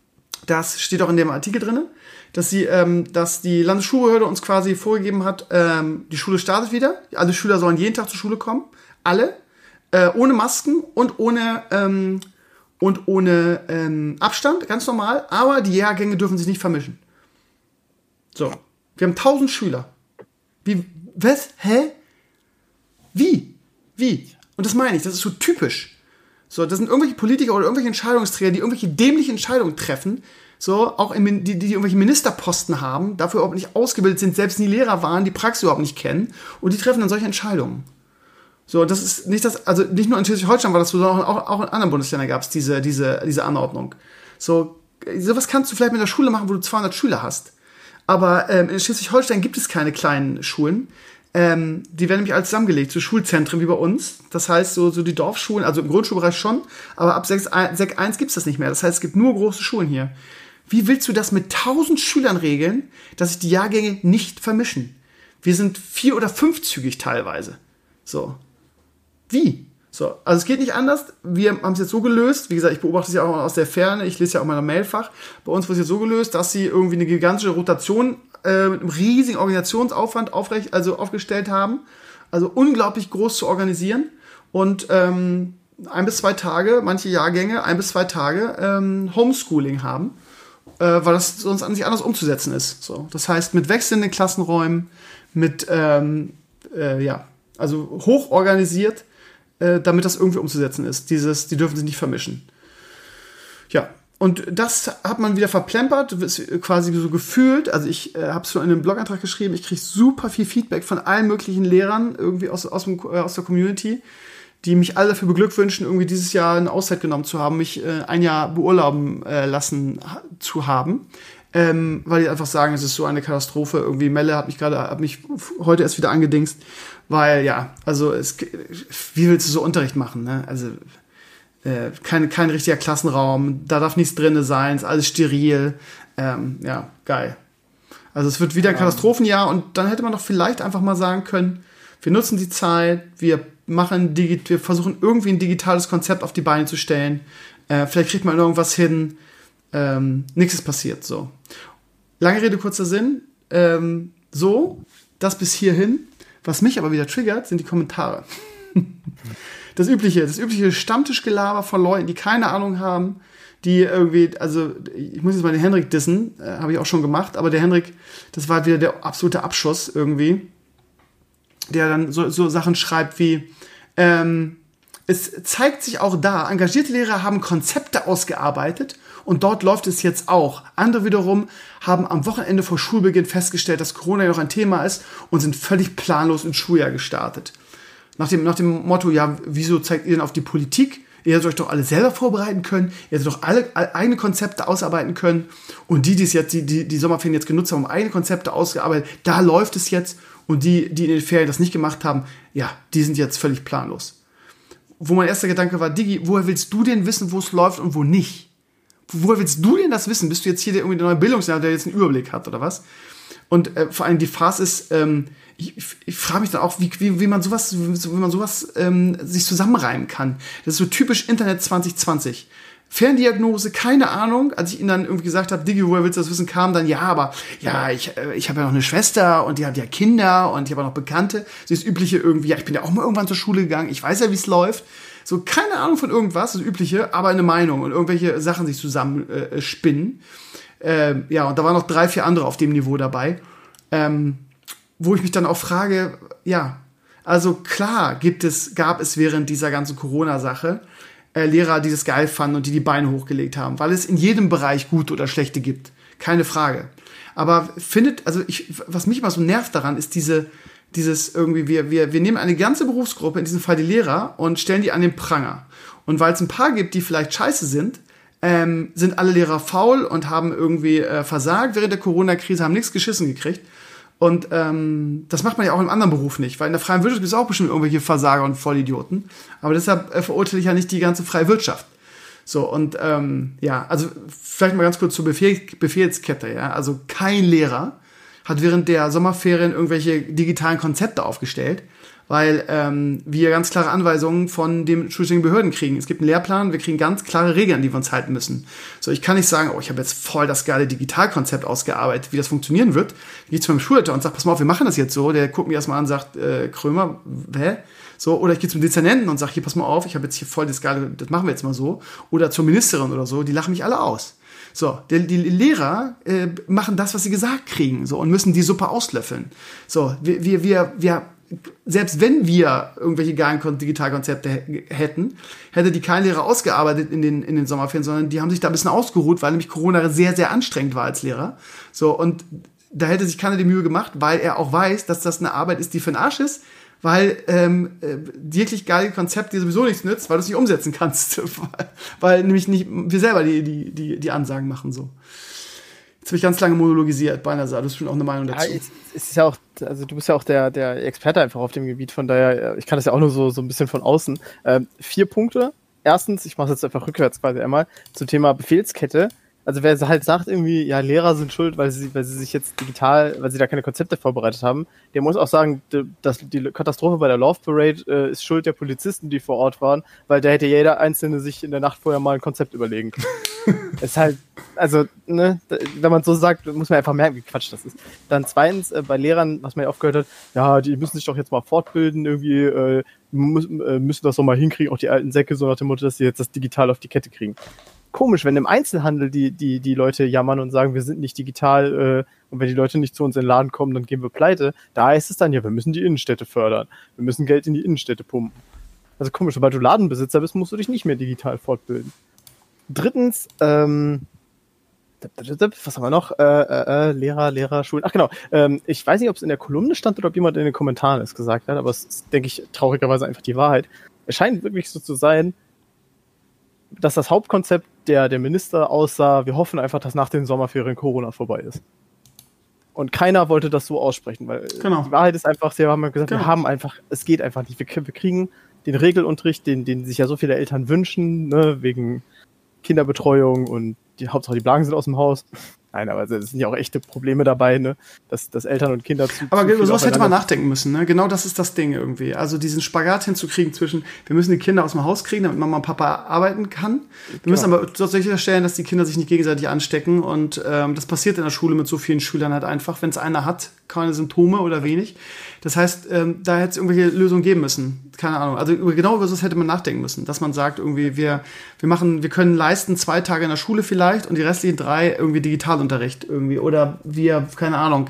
das steht auch in dem Artikel drin, dass sie, ähm, dass die Landesschulbehörde uns quasi vorgegeben hat, ähm, die Schule startet wieder. Alle Schüler sollen jeden Tag zur Schule kommen. Alle. Äh, ohne Masken und ohne, ähm, und ohne ähm, Abstand, ganz normal. Aber die Jahrgänge dürfen sich nicht vermischen. So. Wir haben tausend Schüler. Wie, was? Hä? Wie? Wie? Und das meine ich, das ist so typisch. So, das sind irgendwelche Politiker oder irgendwelche Entscheidungsträger, die irgendwelche dämlichen Entscheidungen treffen, so, auch in, die, die irgendwelche Ministerposten haben, dafür überhaupt nicht ausgebildet sind, selbst nie Lehrer waren, die Praxis überhaupt nicht kennen, und die treffen dann solche Entscheidungen. So, das ist nicht das, also nicht nur in Schleswig-Holstein war das so, sondern auch, auch in anderen Bundesländern gab es diese, diese, diese Anordnung. So, sowas kannst du vielleicht mit der Schule machen, wo du zweihundert Schüler hast. Aber ähm, in Schleswig-Holstein gibt es keine kleinen Schulen. Ähm, die werden nämlich alle zusammengelegt zu Schulzentren wie bei uns. Das heißt, so, so die Dorfschulen, also im Grundschulbereich schon, aber ab Sek eins gibt's das nicht mehr. Das heißt, es gibt nur große Schulen hier. Wie willst du das mit tausend Schülern regeln, dass sich die Jahrgänge nicht vermischen? Wir sind vier- oder fünfzügig teilweise. So. Wie? So, also es geht nicht anders. Wir haben es jetzt so gelöst. Wie gesagt, ich beobachte es ja auch aus der Ferne. Ich lese ja auch mal ein Mailfach. Bei uns wird es jetzt so gelöst, dass sie irgendwie eine gigantische Rotation äh, mit einem riesigen Organisationsaufwand aufrecht, also aufgestellt haben. Also unglaublich groß zu organisieren. Und ähm, ein bis zwei Tage, manche Jahrgänge, ein bis zwei Tage ähm, Homeschooling haben, äh, weil das sonst nicht anders umzusetzen ist. So, das heißt, mit wechselnden Klassenräumen, mit, ähm, äh, ja, also hoch organisiert, damit das irgendwie umzusetzen ist. Dieses, die dürfen sich nicht vermischen. Ja, und das hat man wieder verplempert, quasi so gefühlt. Also ich äh, habe es schon in einem Blog-Eintrag geschrieben, ich kriege super viel Feedback von allen möglichen Lehrern irgendwie aus, aus, dem, äh, aus der Community, die mich alle dafür beglückwünschen, irgendwie dieses Jahr eine Auszeit genommen zu haben, mich äh, ein Jahr beurlauben äh, lassen ha- zu haben. Ähm, weil die einfach sagen, es ist so eine Katastrophe. Irgendwie Melle hat mich gerade, hat mich heute erst wieder angedingst, weil ja, also es, wie willst du so Unterricht machen, ne? Also äh, kein, kein richtiger Klassenraum, da darf nichts drin sein, ist alles steril. Ähm, ja, geil. Also es wird wieder ein Katastrophenjahr und dann hätte man doch vielleicht einfach mal sagen können, wir nutzen die Zeit, wir machen, digi- wir versuchen irgendwie ein digitales Konzept auf die Beine zu stellen. Äh, vielleicht kriegt man irgendwas hin. Ähm, nichts ist passiert, so. Lange Rede, kurzer Sinn. Ähm, so, das bis hierhin. Was mich aber wieder triggert, sind die Kommentare. Das übliche, das übliche Stammtischgelaber von Leuten, die keine Ahnung haben, die irgendwie, also ich muss jetzt mal den Henrik dissen, äh, habe ich auch schon gemacht, aber der Henrik, das war wieder der absolute Abschuss irgendwie, der dann so, so Sachen schreibt wie, ähm, es zeigt sich auch da, engagierte Lehrer haben Konzepte ausgearbeitet und dort läuft es jetzt auch. Andere wiederum haben am Wochenende vor Schulbeginn festgestellt, dass Corona ja noch ein Thema ist und sind völlig planlos ins Schuljahr gestartet. Nach dem, nach dem Motto, ja, wieso zeigt ihr denn auf die Politik? Ihr hättet euch doch alle selber vorbereiten können, ihr hättet doch alle, alle eigene Konzepte ausarbeiten können und die, die es jetzt, die, die, die Sommerferien jetzt genutzt haben, haben eigene Konzepte ausgearbeitet, da läuft es jetzt und die, die in den Ferien das nicht gemacht haben, ja, die sind jetzt völlig planlos. Wo mein erster Gedanke war, Digi, woher willst du denn wissen, wo es läuft und wo nicht? Woher willst du denn das wissen? Bist du jetzt hier der, irgendwie der neue Bildungsjahr, der jetzt einen Überblick hat oder was? Und äh, vor allem die Farce ist, ähm, ich, ich, ich frage mich dann auch, wie, wie, wie man sowas, wie man sowas ähm, sich zusammenreimen kann. Das ist so typisch Internet zwanzig zwanzig. Ferndiagnose, keine Ahnung. Als ich ihnen dann irgendwie gesagt habe, Digi, woher willst du das wissen, kam dann, ja, aber ja, ich, äh, ich habe ja noch eine Schwester und die hat ja Kinder und ich habe auch noch Bekannte. So das Übliche irgendwie, ja, ich bin ja auch mal irgendwann zur Schule gegangen, ich weiß ja, wie es läuft. So, keine Ahnung von irgendwas, das Übliche, aber eine Meinung und irgendwelche Sachen sich zusammen äh, spinnen. Ähm, ja, und da waren noch drei, vier andere auf dem Niveau dabei. Ähm, wo ich mich dann auch frage, ja, also klar gibt es, gab es während dieser ganzen Corona-Sache äh, Lehrer, die das geil fanden und die die Beine hochgelegt haben, weil es in jedem Bereich gute oder schlechte gibt. Keine Frage. Aber findet, also ich, was mich immer so nervt daran, ist diese, dieses irgendwie, wir, wir, wir nehmen eine ganze Berufsgruppe, in diesem Fall die Lehrer, und stellen die an den Pranger. Und weil es ein paar gibt, die vielleicht scheiße sind, ähm, sind alle Lehrer faul und haben irgendwie äh, versagt während der Corona-Krise, haben nichts geschissen gekriegt. Und ähm, das macht man ja auch im anderen Beruf nicht, weil in der freien Wirtschaft gibt es auch bestimmt irgendwelche Versager und Vollidioten. Aber deshalb äh, verurteile ich ja nicht die ganze freie Wirtschaft. So, und ähm, ja, also vielleicht mal ganz kurz zur Befehl, Befehlskette, ja. Also kein Lehrer hat während der Sommerferien irgendwelche digitalen Konzepte aufgestellt, weil ähm, wir ganz klare Anweisungen von den schulständigen Behörden kriegen. Es gibt einen Lehrplan, wir kriegen ganz klare Regeln, an die wir uns halten müssen. So, ich kann nicht sagen, oh, ich habe jetzt voll das geile Digitalkonzept ausgearbeitet, wie das funktionieren wird. Ich gehe zu meinem Schulleiter und sage, pass mal auf, wir machen das jetzt so. Der guckt mir erstmal an und sagt, äh, Krömer, hä? So, oder ich gehe zum Dezernenten und sage, hier, pass mal auf, ich habe jetzt hier voll das geile, das machen wir jetzt mal so. Oder zur Ministerin oder so, die lachen mich alle aus. So, die, die Lehrer äh, machen das, was sie gesagt kriegen, so, und müssen die Suppe auslöffeln. So, wir, wir, wir, wir selbst wenn wir irgendwelche geilen Digitalkonzepte h- hätten, hätte die kein Lehrer ausgearbeitet in den, in den Sommerferien, sondern die haben sich da ein bisschen ausgeruht, weil nämlich Corona sehr, sehr anstrengend war als Lehrer. So, und da hätte sich keiner die Mühe gemacht, weil er auch weiß, dass das eine Arbeit ist, die für den Arsch ist, weil ähm, äh, wirklich geile Konzept dir sowieso nichts nützt, weil du es nicht umsetzen kannst. weil, weil nämlich nicht wir selber die, die, die, die Ansagen machen. So. Jetzt habe ich ganz lange monologisiert, beinahe, du hast schon auch eine Meinung dazu. Ja, es, es ist ja auch, also du bist ja auch der, der Experte einfach auf dem Gebiet, von daher, ich kann das ja auch nur so, so ein bisschen von außen. Ähm, vier Punkte. Erstens, ich mache es jetzt einfach rückwärts quasi einmal, zum Thema Befehlskette. Also wer halt sagt irgendwie, ja, Lehrer sind schuld, weil sie, weil sie sich jetzt digital, weil sie da keine Konzepte vorbereitet haben, der muss auch sagen, dass die Katastrophe bei der Love Parade äh, ist Schuld der Polizisten, die vor Ort waren, weil da hätte jeder Einzelne sich in der Nacht vorher mal ein Konzept überlegen können. Ist halt, also, ne, wenn man so sagt, muss man einfach merken, wie Quatsch das ist. Dann zweitens, äh, bei Lehrern, was man ja oft gehört hat, ja, die müssen sich doch jetzt mal fortbilden, irgendwie, äh, müssen, äh, müssen das doch mal hinkriegen, auch die alten Säcke, so nach dem Motto, dass sie jetzt das digital auf die Kette kriegen. Komisch, wenn im Einzelhandel die, die, die Leute jammern und sagen, wir sind nicht digital äh, und wenn die Leute nicht zu uns in den Laden kommen, dann gehen wir pleite. Da heißt es dann, ja, wir müssen die Innenstädte fördern. Wir müssen Geld in die Innenstädte pumpen. Also komisch, sobald du Ladenbesitzer bist, musst du dich nicht mehr digital fortbilden. Drittens, ähm, was haben wir noch? Äh, äh, äh, Lehrer, Lehrer, Schulen. Ach genau, ähm, ich weiß nicht, ob es in der Kolumne stand oder ob jemand in den Kommentaren es gesagt hat, aber es ist, denke ich, traurigerweise einfach die Wahrheit. Es scheint wirklich so zu sein, dass das Hauptkonzept der, der Minister aussah, wir hoffen einfach, dass nach den Sommerferien Corona vorbei ist. Und keiner wollte das so aussprechen, weil genau. Die Wahrheit ist einfach, sie haben gesagt, genau. wir haben einfach, es geht einfach nicht. Wir, wir kriegen den Regelunterricht, den, den sich ja so viele Eltern wünschen, ne, wegen Kinderbetreuung und die Hauptsache die Blagen sind aus dem Haus. Nein, aber es sind ja auch echte Probleme dabei, ne? Dass, dass Eltern und Kinder zu. Aber über sowas hätte man nachdenken müssen, ne? Genau das ist das Ding irgendwie. Also diesen Spagat hinzukriegen zwischen, wir müssen die Kinder aus dem Haus kriegen, damit Mama und Papa arbeiten kann. Wir genau. müssen aber tatsächlich sicherstellen, dass die Kinder sich nicht gegenseitig anstecken. Und ähm, das passiert in der Schule mit so vielen Schülern halt einfach, wenn es einer hat, keine Symptome oder wenig. Das heißt, ähm, da hätte es irgendwelche Lösungen geben müssen. Keine Ahnung. Also genau über das hätte man nachdenken müssen. Dass man sagt, irgendwie, wir, wir machen, wir können leisten zwei Tage in der Schule vielleicht und die restlichen drei irgendwie Digitalunterricht irgendwie. Oder wir, keine Ahnung,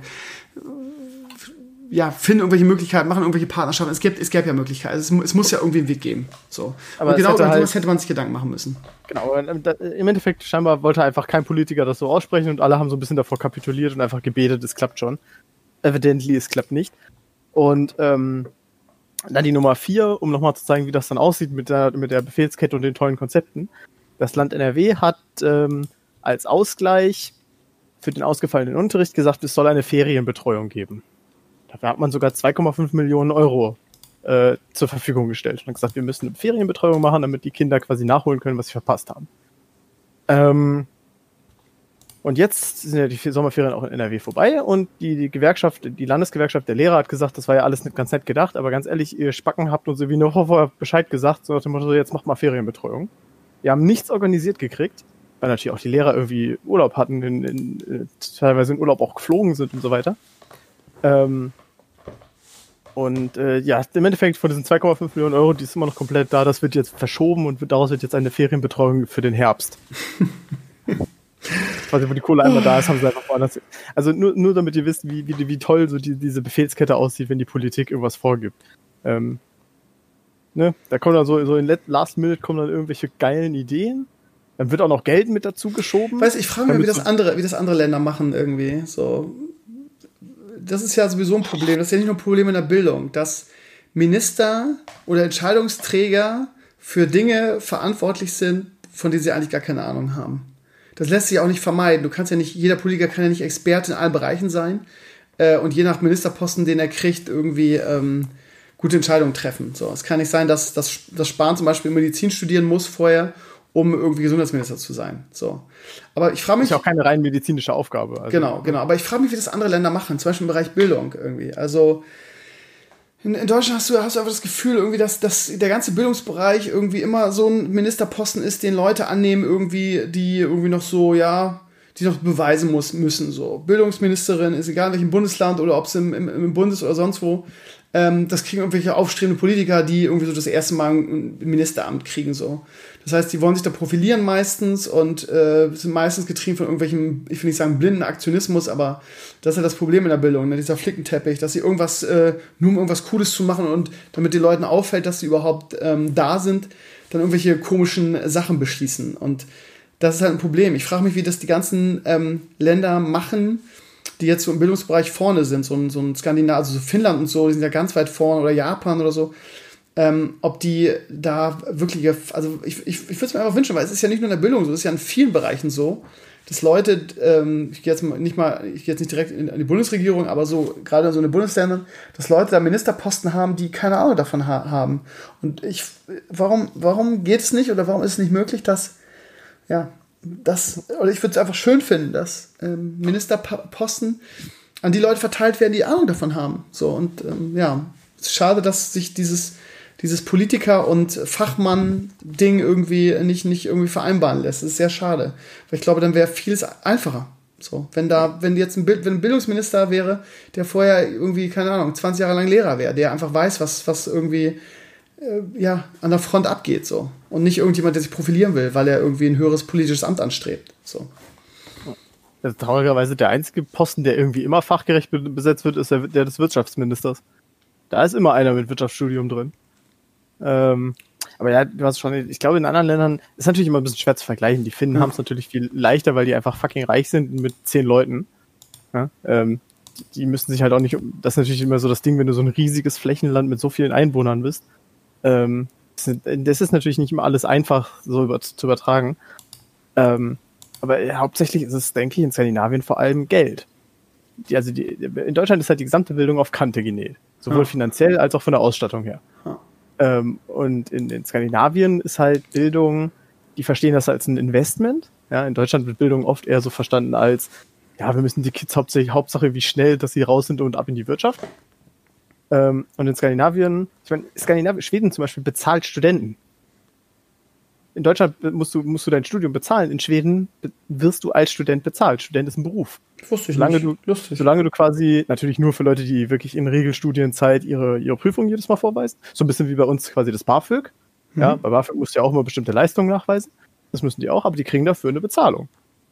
ja, finden irgendwelche Möglichkeiten, machen irgendwelche Partnerschaften. Es gibt, es gäbe ja Möglichkeiten. Es, es muss ja irgendwie einen Weg geben. So. Aber genau über halt, sowas hätte man sich Gedanken machen müssen. Genau, im Endeffekt scheinbar wollte einfach kein Politiker das so aussprechen und alle haben so ein bisschen davor kapituliert und einfach gebetet, es klappt schon. Evidently, es klappt nicht. Und ähm, dann die Nummer vier, um nochmal zu zeigen, wie das dann aussieht mit der, mit der Befehlskette und den tollen Konzepten. Das Land N R W hat ähm, als Ausgleich für den ausgefallenen Unterricht gesagt, es soll eine Ferienbetreuung geben. Dafür hat man sogar zwei Komma fünf Millionen Euro äh, zur Verfügung gestellt. Und hat gesagt, wir müssen eine Ferienbetreuung machen, damit die Kinder quasi nachholen können, was sie verpasst haben. Ähm, und jetzt sind ja die Sommerferien auch in N R W vorbei und die, die Gewerkschaft, die Landesgewerkschaft der Lehrer hat gesagt, das war ja alles nicht ganz nett gedacht, aber ganz ehrlich, ihr Spacken habt uns wie eine Woche vorher Bescheid gesagt, so nach dem Motto, jetzt macht mal Ferienbetreuung. Wir haben nichts organisiert gekriegt, weil natürlich auch die Lehrer irgendwie Urlaub hatten, in, in, in, teilweise in Urlaub auch geflogen sind und so weiter. Ähm, und äh, ja, im Endeffekt von diesen zwei Komma fünf Millionen Euro, die ist immer noch komplett da, das wird jetzt verschoben und wird, daraus wird jetzt eine Ferienbetreuung für den Herbst. Quasi, wo die Kohle einmal da ist, haben sie einfach woanders. Also nur, nur damit ihr wisst, wie, wie, wie toll so die, diese Befehlskette aussieht, wenn die Politik irgendwas vorgibt. Ähm, ne? Da kommen dann so, so in Last Minute kommen dann irgendwelche geilen Ideen. Dann wird auch noch Geld mit dazu geschoben. Weißt du, ich frage mich, wie das andere, wie das andere Länder machen irgendwie. So. Das ist ja sowieso ein Problem. Das ist ja nicht nur ein Problem in der Bildung, dass Minister oder Entscheidungsträger für Dinge verantwortlich sind, von denen sie eigentlich gar keine Ahnung haben. Das lässt sich auch nicht vermeiden. Du kannst ja nicht, jeder Politiker kann ja nicht Experte in allen Bereichen sein äh, und je nach Ministerposten, den er kriegt, irgendwie ähm, gute Entscheidungen treffen. So, es kann nicht sein, dass, dass, dass Spahn zum Beispiel Medizin studieren muss vorher, um irgendwie Gesundheitsminister zu sein. So. Aber ich frage mich. Das ist ja auch keine rein medizinische Aufgabe. Also, genau, genau. Aber ich frage mich, wie das andere Länder machen, zum Beispiel im Bereich Bildung irgendwie. Also in, in Deutschland hast du, hast du einfach das Gefühl, irgendwie, dass, dass der ganze Bildungsbereich irgendwie immer so ein Ministerposten ist, den Leute annehmen, irgendwie, die irgendwie noch so, ja, die noch beweisen muss, müssen. So. Bildungsministerin, ist egal in welchem Bundesland oder ob es im, im, im Bundes- oder sonst wo. Ähm, das kriegen irgendwelche aufstrebende Politiker, die irgendwie so das erste Mal ein Ministeramt kriegen. So. Das heißt, die wollen sich da profilieren meistens und äh, sind meistens getrieben von irgendwelchem, ich will nicht sagen blinden Aktionismus, aber das ist ja das Problem in der Bildung, ne? Dieser Flickenteppich, dass sie irgendwas, äh, nur um irgendwas Cooles zu machen und damit den Leuten auffällt, dass sie überhaupt ähm, da sind, dann irgendwelche komischen Sachen beschließen. Und das ist halt ein Problem. Ich frage mich, wie das die ganzen ähm, Länder machen, die jetzt so im Bildungsbereich vorne sind, so ein, so ein Skandinavien, also so Finnland und so, die sind ja ganz weit vorne, oder Japan oder so, ähm, ob die da wirklich, also ich, ich, ich würde es mir einfach wünschen, weil es ist ja nicht nur in der Bildung so, es ist ja in vielen Bereichen so, dass Leute, ähm, ich gehe jetzt nicht mal, ich gehe jetzt nicht direkt in, in die Bundesregierung, aber so, gerade in so eine Bundesländern, dass Leute da Ministerposten haben, die keine Ahnung davon ha- haben. Und ich, warum, warum geht es nicht oder warum ist es nicht möglich, dass, ja, das, oder ich würde es einfach schön finden, dass ähm, Ministerposten an die Leute verteilt werden, die Ahnung davon haben. So, und ähm, ja, es ist schade, dass sich dieses, dieses Politiker- und Fachmann-Ding irgendwie nicht, nicht irgendwie vereinbaren lässt. Das ist sehr schade. Weil ich glaube, dann wäre vieles einfacher. So, wenn da, wenn jetzt ein, Bild, wenn ein Bildungsminister wäre, der vorher irgendwie, keine Ahnung, zwanzig Jahre lang Lehrer wäre, der einfach weiß, was, was irgendwie äh, ja, an der Front abgeht. So. Und nicht irgendjemand, der sich profilieren will, weil er irgendwie ein höheres politisches Amt anstrebt. So. Also, traurigerweise der einzige Posten, der irgendwie immer fachgerecht be- besetzt wird, ist der, der des Wirtschaftsministers. Da ist immer einer mit Wirtschaftsstudium drin. Ähm, aber ja, du hast schon, ich glaube, in anderen Ländern ist natürlich immer ein bisschen schwer zu vergleichen. Die Finnen mhm. haben es natürlich viel leichter, weil die einfach fucking reich sind mit zehn Leuten. Ja? Ähm, die, die müssen sich halt auch nicht, das ist natürlich immer so das Ding, wenn du so ein riesiges Flächenland mit so vielen Einwohnern bist. Ähm, das ist natürlich nicht immer alles einfach so über, zu übertragen. Ähm, aber ja, hauptsächlich ist es, denke ich, in Skandinavien vor allem Geld. Die, also die, in Deutschland ist halt die gesamte Bildung auf Kante genäht. Sowohl ja. finanziell als auch von der Ausstattung her. Ja. Ähm, und in, in Skandinavien ist halt Bildung, die verstehen das als ein Investment. Ja, in Deutschland wird Bildung oft eher so verstanden als, ja, wir müssen die Kids hauptsächlich, Hauptsache wie schnell, dass sie raus sind und ab in die Wirtschaft. Ähm, und in Skandinavien, ich meine, Skandinavien, Schweden zum Beispiel bezahlt Studenten. In Deutschland musst du, musst du dein Studium bezahlen. In Schweden wirst du als Student bezahlt. Student ist ein Beruf. Wusste ich solange nicht. Du, Lustig. Solange du quasi, natürlich nur für Leute, die wirklich in Regelstudienzeit ihre, ihre Prüfung jedes Mal vorweisen. So ein bisschen wie bei uns quasi das BAföG. Mhm. Ja, bei BAföG musst du ja auch immer bestimmte Leistungen nachweisen. Das müssen die auch, aber die kriegen dafür eine Bezahlung.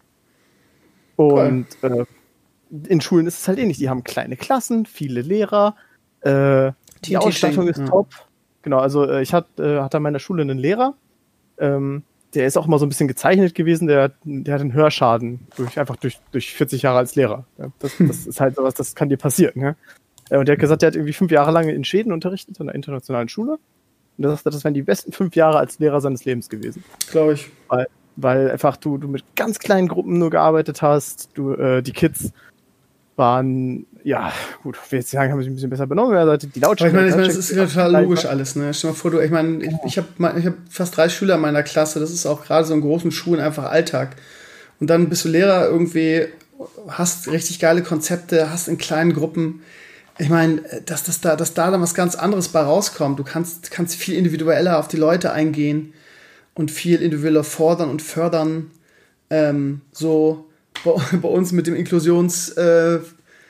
Und äh, in Schulen ist es halt ähnlich. Die haben kleine Klassen, viele Lehrer. Äh, die Team Ausstattung Teaching. ist Ja. top. Genau, also äh, ich hatte äh, hatte an meiner Schule einen Lehrer. Ähm, der ist auch mal so ein bisschen gezeichnet gewesen, der, der hat einen Hörschaden, durch, einfach durch, durch vierzig Jahre als Lehrer. Ja, das, das ist halt sowas, das kann dir passieren. Ne? Und der hat gesagt, der hat irgendwie fünf Jahre lang in Schweden unterrichtet, an einer internationalen Schule. Und er sagte, das wären die besten fünf Jahre als Lehrer seines Lebens gewesen. Glaube ich. Weil, weil einfach du, du mit ganz kleinen Gruppen nur gearbeitet hast, du, äh, die Kids waren, ja, gut, ich will jetzt sagen, haben sich ein bisschen besser benommen, aber die Lautstärke. Ich meine, ich meine, das ist total logisch alles, ne? Stell dir mal vor, du, ich meine, ich, ich habe ich hab fast drei Schüler in meiner Klasse, das ist auch gerade so in großen Schulen einfach Alltag. Und dann bist du Lehrer irgendwie, hast richtig geile Konzepte, hast in kleinen Gruppen. Ich meine, dass, dass, da, dass da dann was ganz anderes bei rauskommt. Du kannst, kannst viel individueller auf die Leute eingehen und viel individueller fordern und fördern. Ähm, so bei, bei uns mit dem Inklusions- äh,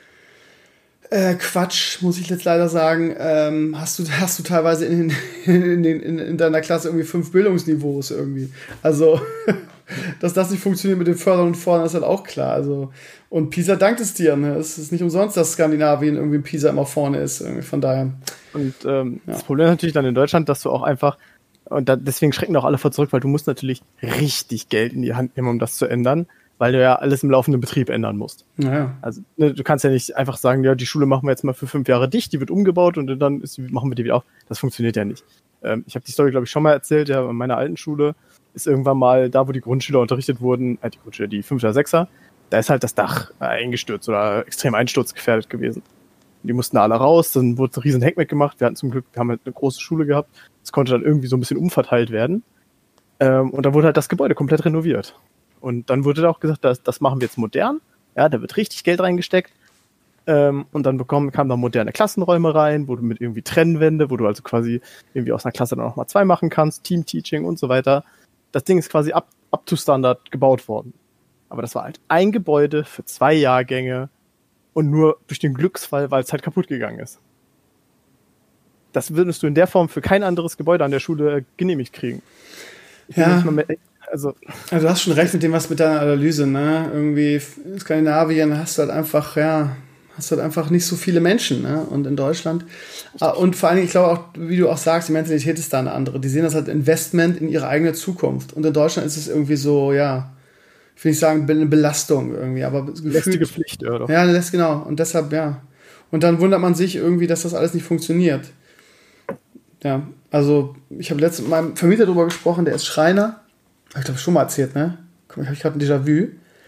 Äh, Quatsch, muss ich jetzt leider sagen, ähm, hast du hast du teilweise in, in, in, in deiner Klasse irgendwie fünf Bildungsniveaus irgendwie. Also, dass das nicht funktioniert mit dem Fördern und Fordern, ist halt auch klar. Also, und PISA dankt es dir, ne? Es ist nicht umsonst, dass Skandinavien irgendwie in PISA immer vorne ist, irgendwie. Von daher. Und ähm, Ja. das Problem ist natürlich dann in Deutschland, dass du auch einfach, und da, deswegen schrecken auch alle vor zurück, weil du musst natürlich richtig Geld in die Hand nehmen, um das zu ändern, weil du ja alles im laufenden Betrieb ändern musst. Naja. Also ne, du kannst ja nicht einfach sagen, ja, die Schule machen wir jetzt mal für fünf Jahre dicht, die wird umgebaut und dann ist, machen wir die wieder auf. Das funktioniert ja nicht. Ähm, ich habe die Story, glaube ich, schon mal erzählt, ja, an meiner alten Schule ist irgendwann mal da, wo die Grundschüler unterrichtet wurden, äh, die Grundschüler, die Fünfter, Sechser, da ist halt das Dach äh, eingestürzt oder extrem einsturzgefährdet gewesen. Die mussten alle raus, dann wurde ein riesen Heck weggemacht. Wir hatten zum Glück, wir haben halt eine große Schule gehabt. Das konnte dann irgendwie so ein bisschen umverteilt werden. Ähm, und dann wurde halt das Gebäude komplett renoviert. Und dann wurde da auch gesagt, das, das machen wir jetzt modern. Ja, da wird richtig Geld reingesteckt. Ähm, und dann bekommen, kamen da moderne Klassenräume rein, wo du mit irgendwie Trennwände, wo du also quasi irgendwie aus einer Klasse dann nochmal zwei machen kannst, Team-Teaching und so weiter. Das Ding ist quasi up, up to Standard gebaut worden. Aber das war halt ein Gebäude für zwei Jahrgänge und nur durch den Glücksfall, weil es halt kaputt gegangen ist. Das würdest du in der Form für kein anderes Gebäude an der Schule genehmigt kriegen. Ich Ja. nicht mal mehr, also, Also du hast schon recht mit dem, was mit deiner Analyse, ne? Irgendwie in Skandinavien hast du halt einfach, ja, hast du halt einfach nicht so viele Menschen, ne? Und in Deutschland. Und vor allem, ich glaube auch, wie du auch sagst, die Mentalität ist da eine andere. Die sehen das halt Investment in ihre eigene Zukunft. Und in Deutschland ist es irgendwie so, ja, ich will nicht sagen, eine Belastung irgendwie, aber lästige Pflicht, ja doch. Ja, das genau. Und deshalb, ja. Und dann wundert man sich irgendwie, dass das alles nicht funktioniert. Ja, also ich habe letztens mit meinem Vermieter drüber gesprochen, der ist Schreiner. Hab ich glaube schon mal erzählt, ne? Komm, ich habe gerade ein Déjà-vu.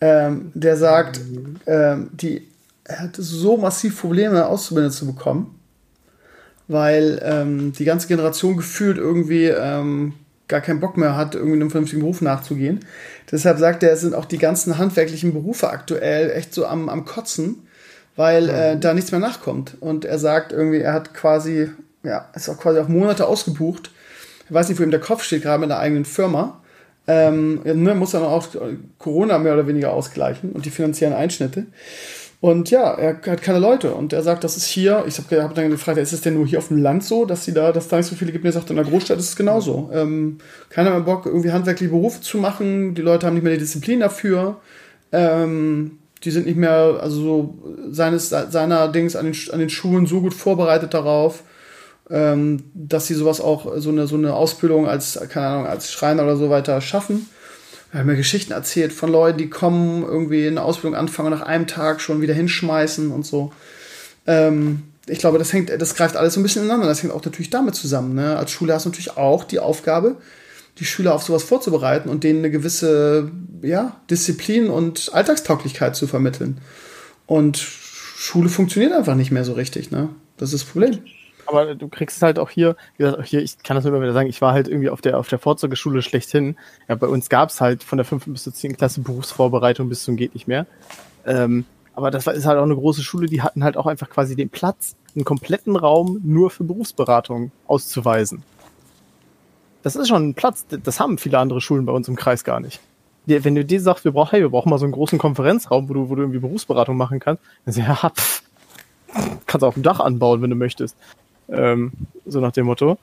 ähm, der sagt, ähm, die, er hat so massiv Probleme, Auszubildende zu bekommen, weil ähm, die ganze Generation gefühlt irgendwie ähm, gar keinen Bock mehr hat, irgendwie einem vernünftigen Beruf nachzugehen. Deshalb sagt er, es sind auch die ganzen handwerklichen Berufe aktuell echt so am, am Kotzen, weil äh, da nichts mehr nachkommt. Und er sagt irgendwie, er hat quasi, ja, ist auch quasi auch Monate ausgebucht. Ich weiß nicht, wo ihm der Kopf steht, gerade mit einer eigenen Firma. Ähm, ne, muss dann auch Corona mehr oder weniger ausgleichen und die finanziellen Einschnitte. Und ja, er hat keine Leute. Und er sagt, das ist hier, ich habe hab dann gefragt, ist es denn nur hier auf dem Land so, dass sie da, dass da nicht so viele gibt? Und er sagt, in der Großstadt ist es genauso. Ähm, keiner mehr Bock, irgendwie handwerkliche Berufe zu machen. Die Leute haben nicht mehr die Disziplin dafür. Ähm, die sind nicht mehr, also so seines, seiner Dings an den, an den Schulen so gut vorbereitet darauf, ähm, dass sie sowas auch, so eine, so eine Ausbildung als, keine Ahnung, als Schreiner oder so weiter schaffen. Wir haben mir Geschichten erzählt von Leuten, die kommen, irgendwie eine Ausbildung anfangen, nach einem Tag schon wieder hinschmeißen und so. Ähm, ich glaube, das hängt, das greift alles so ein bisschen ineinander. Das hängt auch natürlich damit zusammen. Ne? Als Schule hast du natürlich auch die Aufgabe, die Schüler auf sowas vorzubereiten und denen eine gewisse ja, Disziplin und Alltagstauglichkeit zu vermitteln. Und Schule funktioniert einfach nicht mehr so richtig. Ne? Das ist das Problem. Aber du kriegst es halt auch hier, wie gesagt, auch hier, ich kann das nur immer wieder sagen, ich war halt irgendwie auf der auf der Vorzeigschule schlechthin. Ja, bei uns gab es halt von der fünften bis zur zehnten Klasse Berufsvorbereitung bis zum geht nicht mehr. Ähm, aber das war, ist halt auch eine große Schule, die hatten halt auch einfach quasi den Platz, einen kompletten Raum nur für Berufsberatung auszuweisen. Das ist schon ein Platz, das haben viele andere Schulen bei uns im Kreis gar nicht. Die, wenn du dir sagst, wir brauchen, hey, wir brauchen mal so einen großen Konferenzraum, wo du, wo du irgendwie Berufsberatung machen kannst, dann sagst du, ja, pff, kannst du auf dem Dach anbauen, wenn du möchtest. Ähm, so nach dem Motto.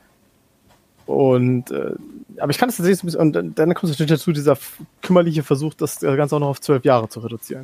Und äh, aber ich kann es tatsächlich so ein bisschen, und dann, dann kommt natürlich dazu, dieser kümmerliche Versuch, das Ganze auch noch auf zwölf Jahre zu reduzieren.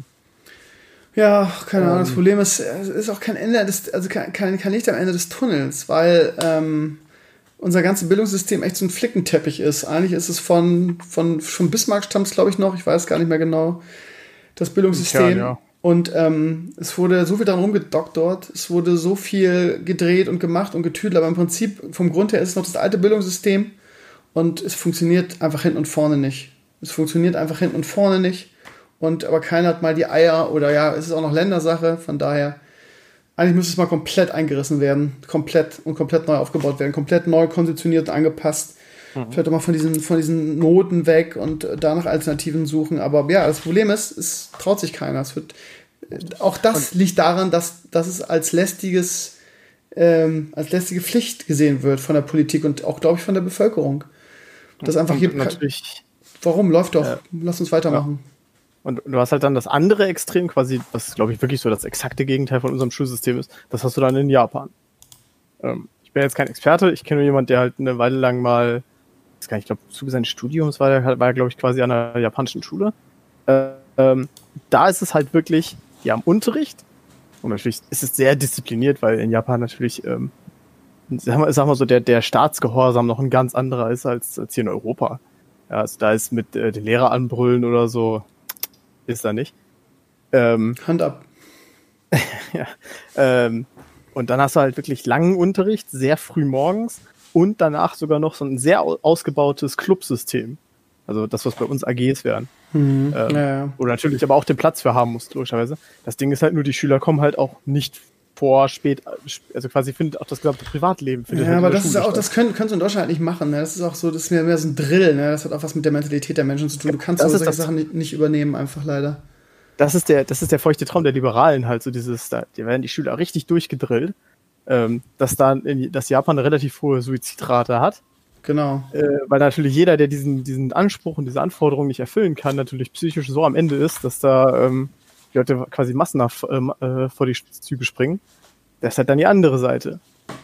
Ja, keine Ahnung, ähm. das Problem ist, es ist auch kein Ende des, also kein, kein Licht am Ende des Tunnels, weil ähm, unser ganzes Bildungssystem echt so ein Flickenteppich ist. Eigentlich ist es von, von, von Bismarck stammt es, glaube ich, noch, ich weiß gar nicht mehr genau, das Bildungssystem. Ja, ja. Und ähm, es wurde so viel daran rumgedoktort, es wurde so viel gedreht und gemacht und getüdelt, aber im Prinzip vom Grund her ist es noch das alte Bildungssystem und es funktioniert einfach hinten und vorne nicht. Es funktioniert einfach hinten und vorne nicht und aber keiner hat mal die Eier oder ja, es ist auch noch Ländersache, von daher eigentlich müsste es mal komplett eingerissen werden, komplett und komplett neu aufgebaut werden, komplett neu konditioniert und angepasst. Mhm. Vielleicht auch mal von diesen, von diesen Noten weg und da nach Alternativen suchen. Aber ja, das Problem ist, es traut sich keiner. Es wird, auch das und liegt daran, dass, dass es als lästiges, ähm, als lästige Pflicht gesehen wird von der Politik und auch, glaube ich, von der Bevölkerung. Das einfach hier. Natürlich. Warum? Läuft doch. Äh, Lass uns weitermachen. Ja. Und du hast halt dann das andere Extrem, quasi, was, glaube ich, wirklich so das exakte Gegenteil von unserem Schulsystem ist. Das hast du dann in Japan. Ähm, ich bin jetzt kein Experte. Ich kenne nur jemanden, der halt eine Weile lang mal, ich glaube, im Zuge seines Studiums war er, war er, glaube ich, quasi an einer japanischen Schule. Äh, ähm, da ist es halt wirklich, ja, im Unterricht. Und natürlich ist es sehr diszipliniert, weil in Japan natürlich, ähm, sag mal, sag mal so, der, der Staatsgehorsam noch ein ganz anderer ist als, als hier in Europa. Ja, also da ist mit äh, den Lehrer anbrüllen oder so, ist da nicht. Ähm, Hand ab. ja. Ähm, und dann hast du halt wirklich langen Unterricht, sehr früh morgens und danach sogar noch so ein sehr ausgebautes Clubsystem. Also das, was bei uns A Gs wären. Mhm. Ähm, ja, ja. Oder natürlich aber auch den Platz für haben musst, logischerweise. Das Ding ist halt nur, die Schüler kommen halt auch nicht vor, spät, also quasi findet auch das gesamte Privatleben. Findet Ja, halt aber in der das Schule ist auch, statt. das können, kannst du in Deutschland halt nicht machen. Ne? Das ist auch so, das ist mehr, mehr so ein Drill. Ne? Das hat auch was mit der Mentalität der Menschen zu tun. Du kannst das solche das, Sachen nicht, nicht übernehmen, einfach leider. Das ist der, das ist der feuchte Traum der Liberalen halt, so dieses, da, die werden die Schüler richtig durchgedrillt, ähm, dass da, in, dass Japan eine relativ hohe Suizidrate hat. Genau. Äh, weil natürlich jeder, der diesen, diesen Anspruch und diese Anforderungen nicht erfüllen kann, natürlich psychisch so am Ende ist, dass da ähm, die Leute quasi massenhaft ähm, äh, vor die Züge springen. Das ist halt dann die andere Seite.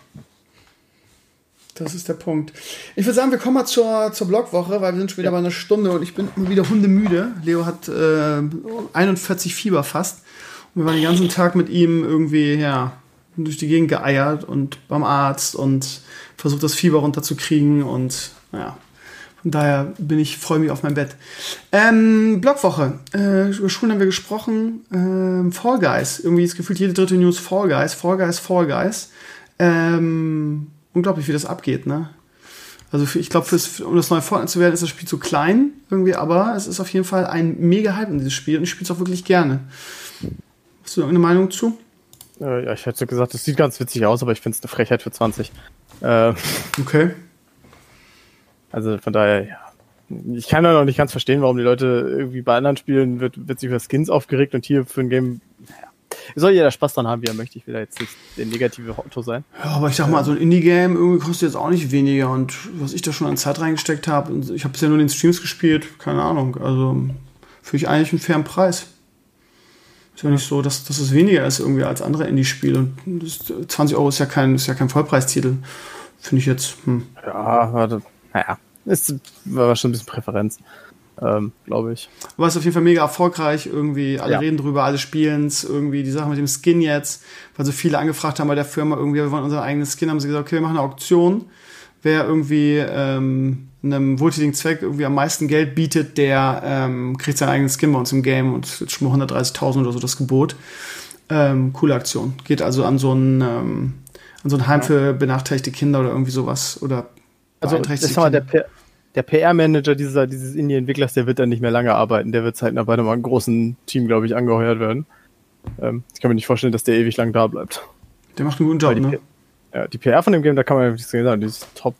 Das ist der Punkt. Ich würde sagen, wir kommen mal zur, zur Blogwoche, weil wir sind schon wieder ja. bei einer Stunde und ich bin wieder hundemüde. Leo hat äh, einundvierzig Fieber fast. Und wir waren den ganzen Tag mit ihm irgendwie, ja, durch die Gegend geeiert und beim Arzt und versucht, das Fieber runterzukriegen und ja, von daher bin ich, freue mich auf mein Bett. Ähm, Blogwoche. Äh, über Schulen haben wir gesprochen. Ähm, Fall Guys. Irgendwie ist gefühlt jede dritte News Fall Guys. Fall Guys, Fall Guys. Ähm, unglaublich, wie das abgeht, ne? Also für, ich glaube, um das neue Fortnite zu werden, ist das Spiel zu klein irgendwie, aber es ist auf jeden Fall ein mega Hype in dieses Spiel und ich spiele es auch wirklich gerne. Hast du irgendeine Meinung zu? Äh, ja, ich hätte gesagt, es sieht ganz witzig aus, aber ich finde es eine Frechheit für zwanzig. Äh, okay. Also von daher, ja. Ich kann ja noch nicht ganz verstehen, warum die Leute irgendwie bei anderen Spielen wird, wird sich über Skins aufgeregt und hier für ein Game, naja. Soll jeder Spaß dran haben, wie er möchte. Ich will da jetzt nicht der negative Otto sein. Ja, aber ich sag mal, so ein Indie-Game irgendwie kostet jetzt auch nicht weniger und was ich da schon an Zeit reingesteckt habe, ich habe es ja nur in den Streams gespielt, keine Ahnung, also finde ich eigentlich einen fairen Preis. Ist ja nicht so, dass, dass es weniger ist irgendwie als andere Indie-Spiele und das, zwanzig Euro ist ja kein, ist ja kein Vollpreistitel, finde ich jetzt. Hm. Ja, warte, naja, ist war schon ein bisschen Präferenz. Ähm, glaube ich. Aber es ist auf jeden Fall mega erfolgreich, irgendwie, alle ja. reden drüber, alle spielen es, irgendwie die Sache mit dem Skin jetzt, weil so viele angefragt haben bei der Firma, irgendwie, wir wollen unseren eigenen Skin, haben sie gesagt, okay, wir machen eine Auktion, wer irgendwie ähm, einem wohltätigen Zweck irgendwie am meisten Geld bietet, der ähm, kriegt seinen eigenen Skin bei uns im Game und jetzt schon mal hundertdreißigtausend oder so das Gebot. Ähm, coole Aktion. Geht also an so ein, ähm, an so ein Heim ja. für benachteiligte Kinder oder irgendwie sowas, oder also, das ist mal der P- Der P R-Manager dieser, dieses Indie-Entwicklers, der wird dann nicht mehr lange arbeiten. Der wird halt bei einem großen Team, glaube ich, angeheuert werden. Ähm, ich kann mir nicht vorstellen, dass der ewig lang da bleibt. Der macht einen guten Job, die, ne? Ja, die P R von dem Game, da kann man nichts sagen, die ist top.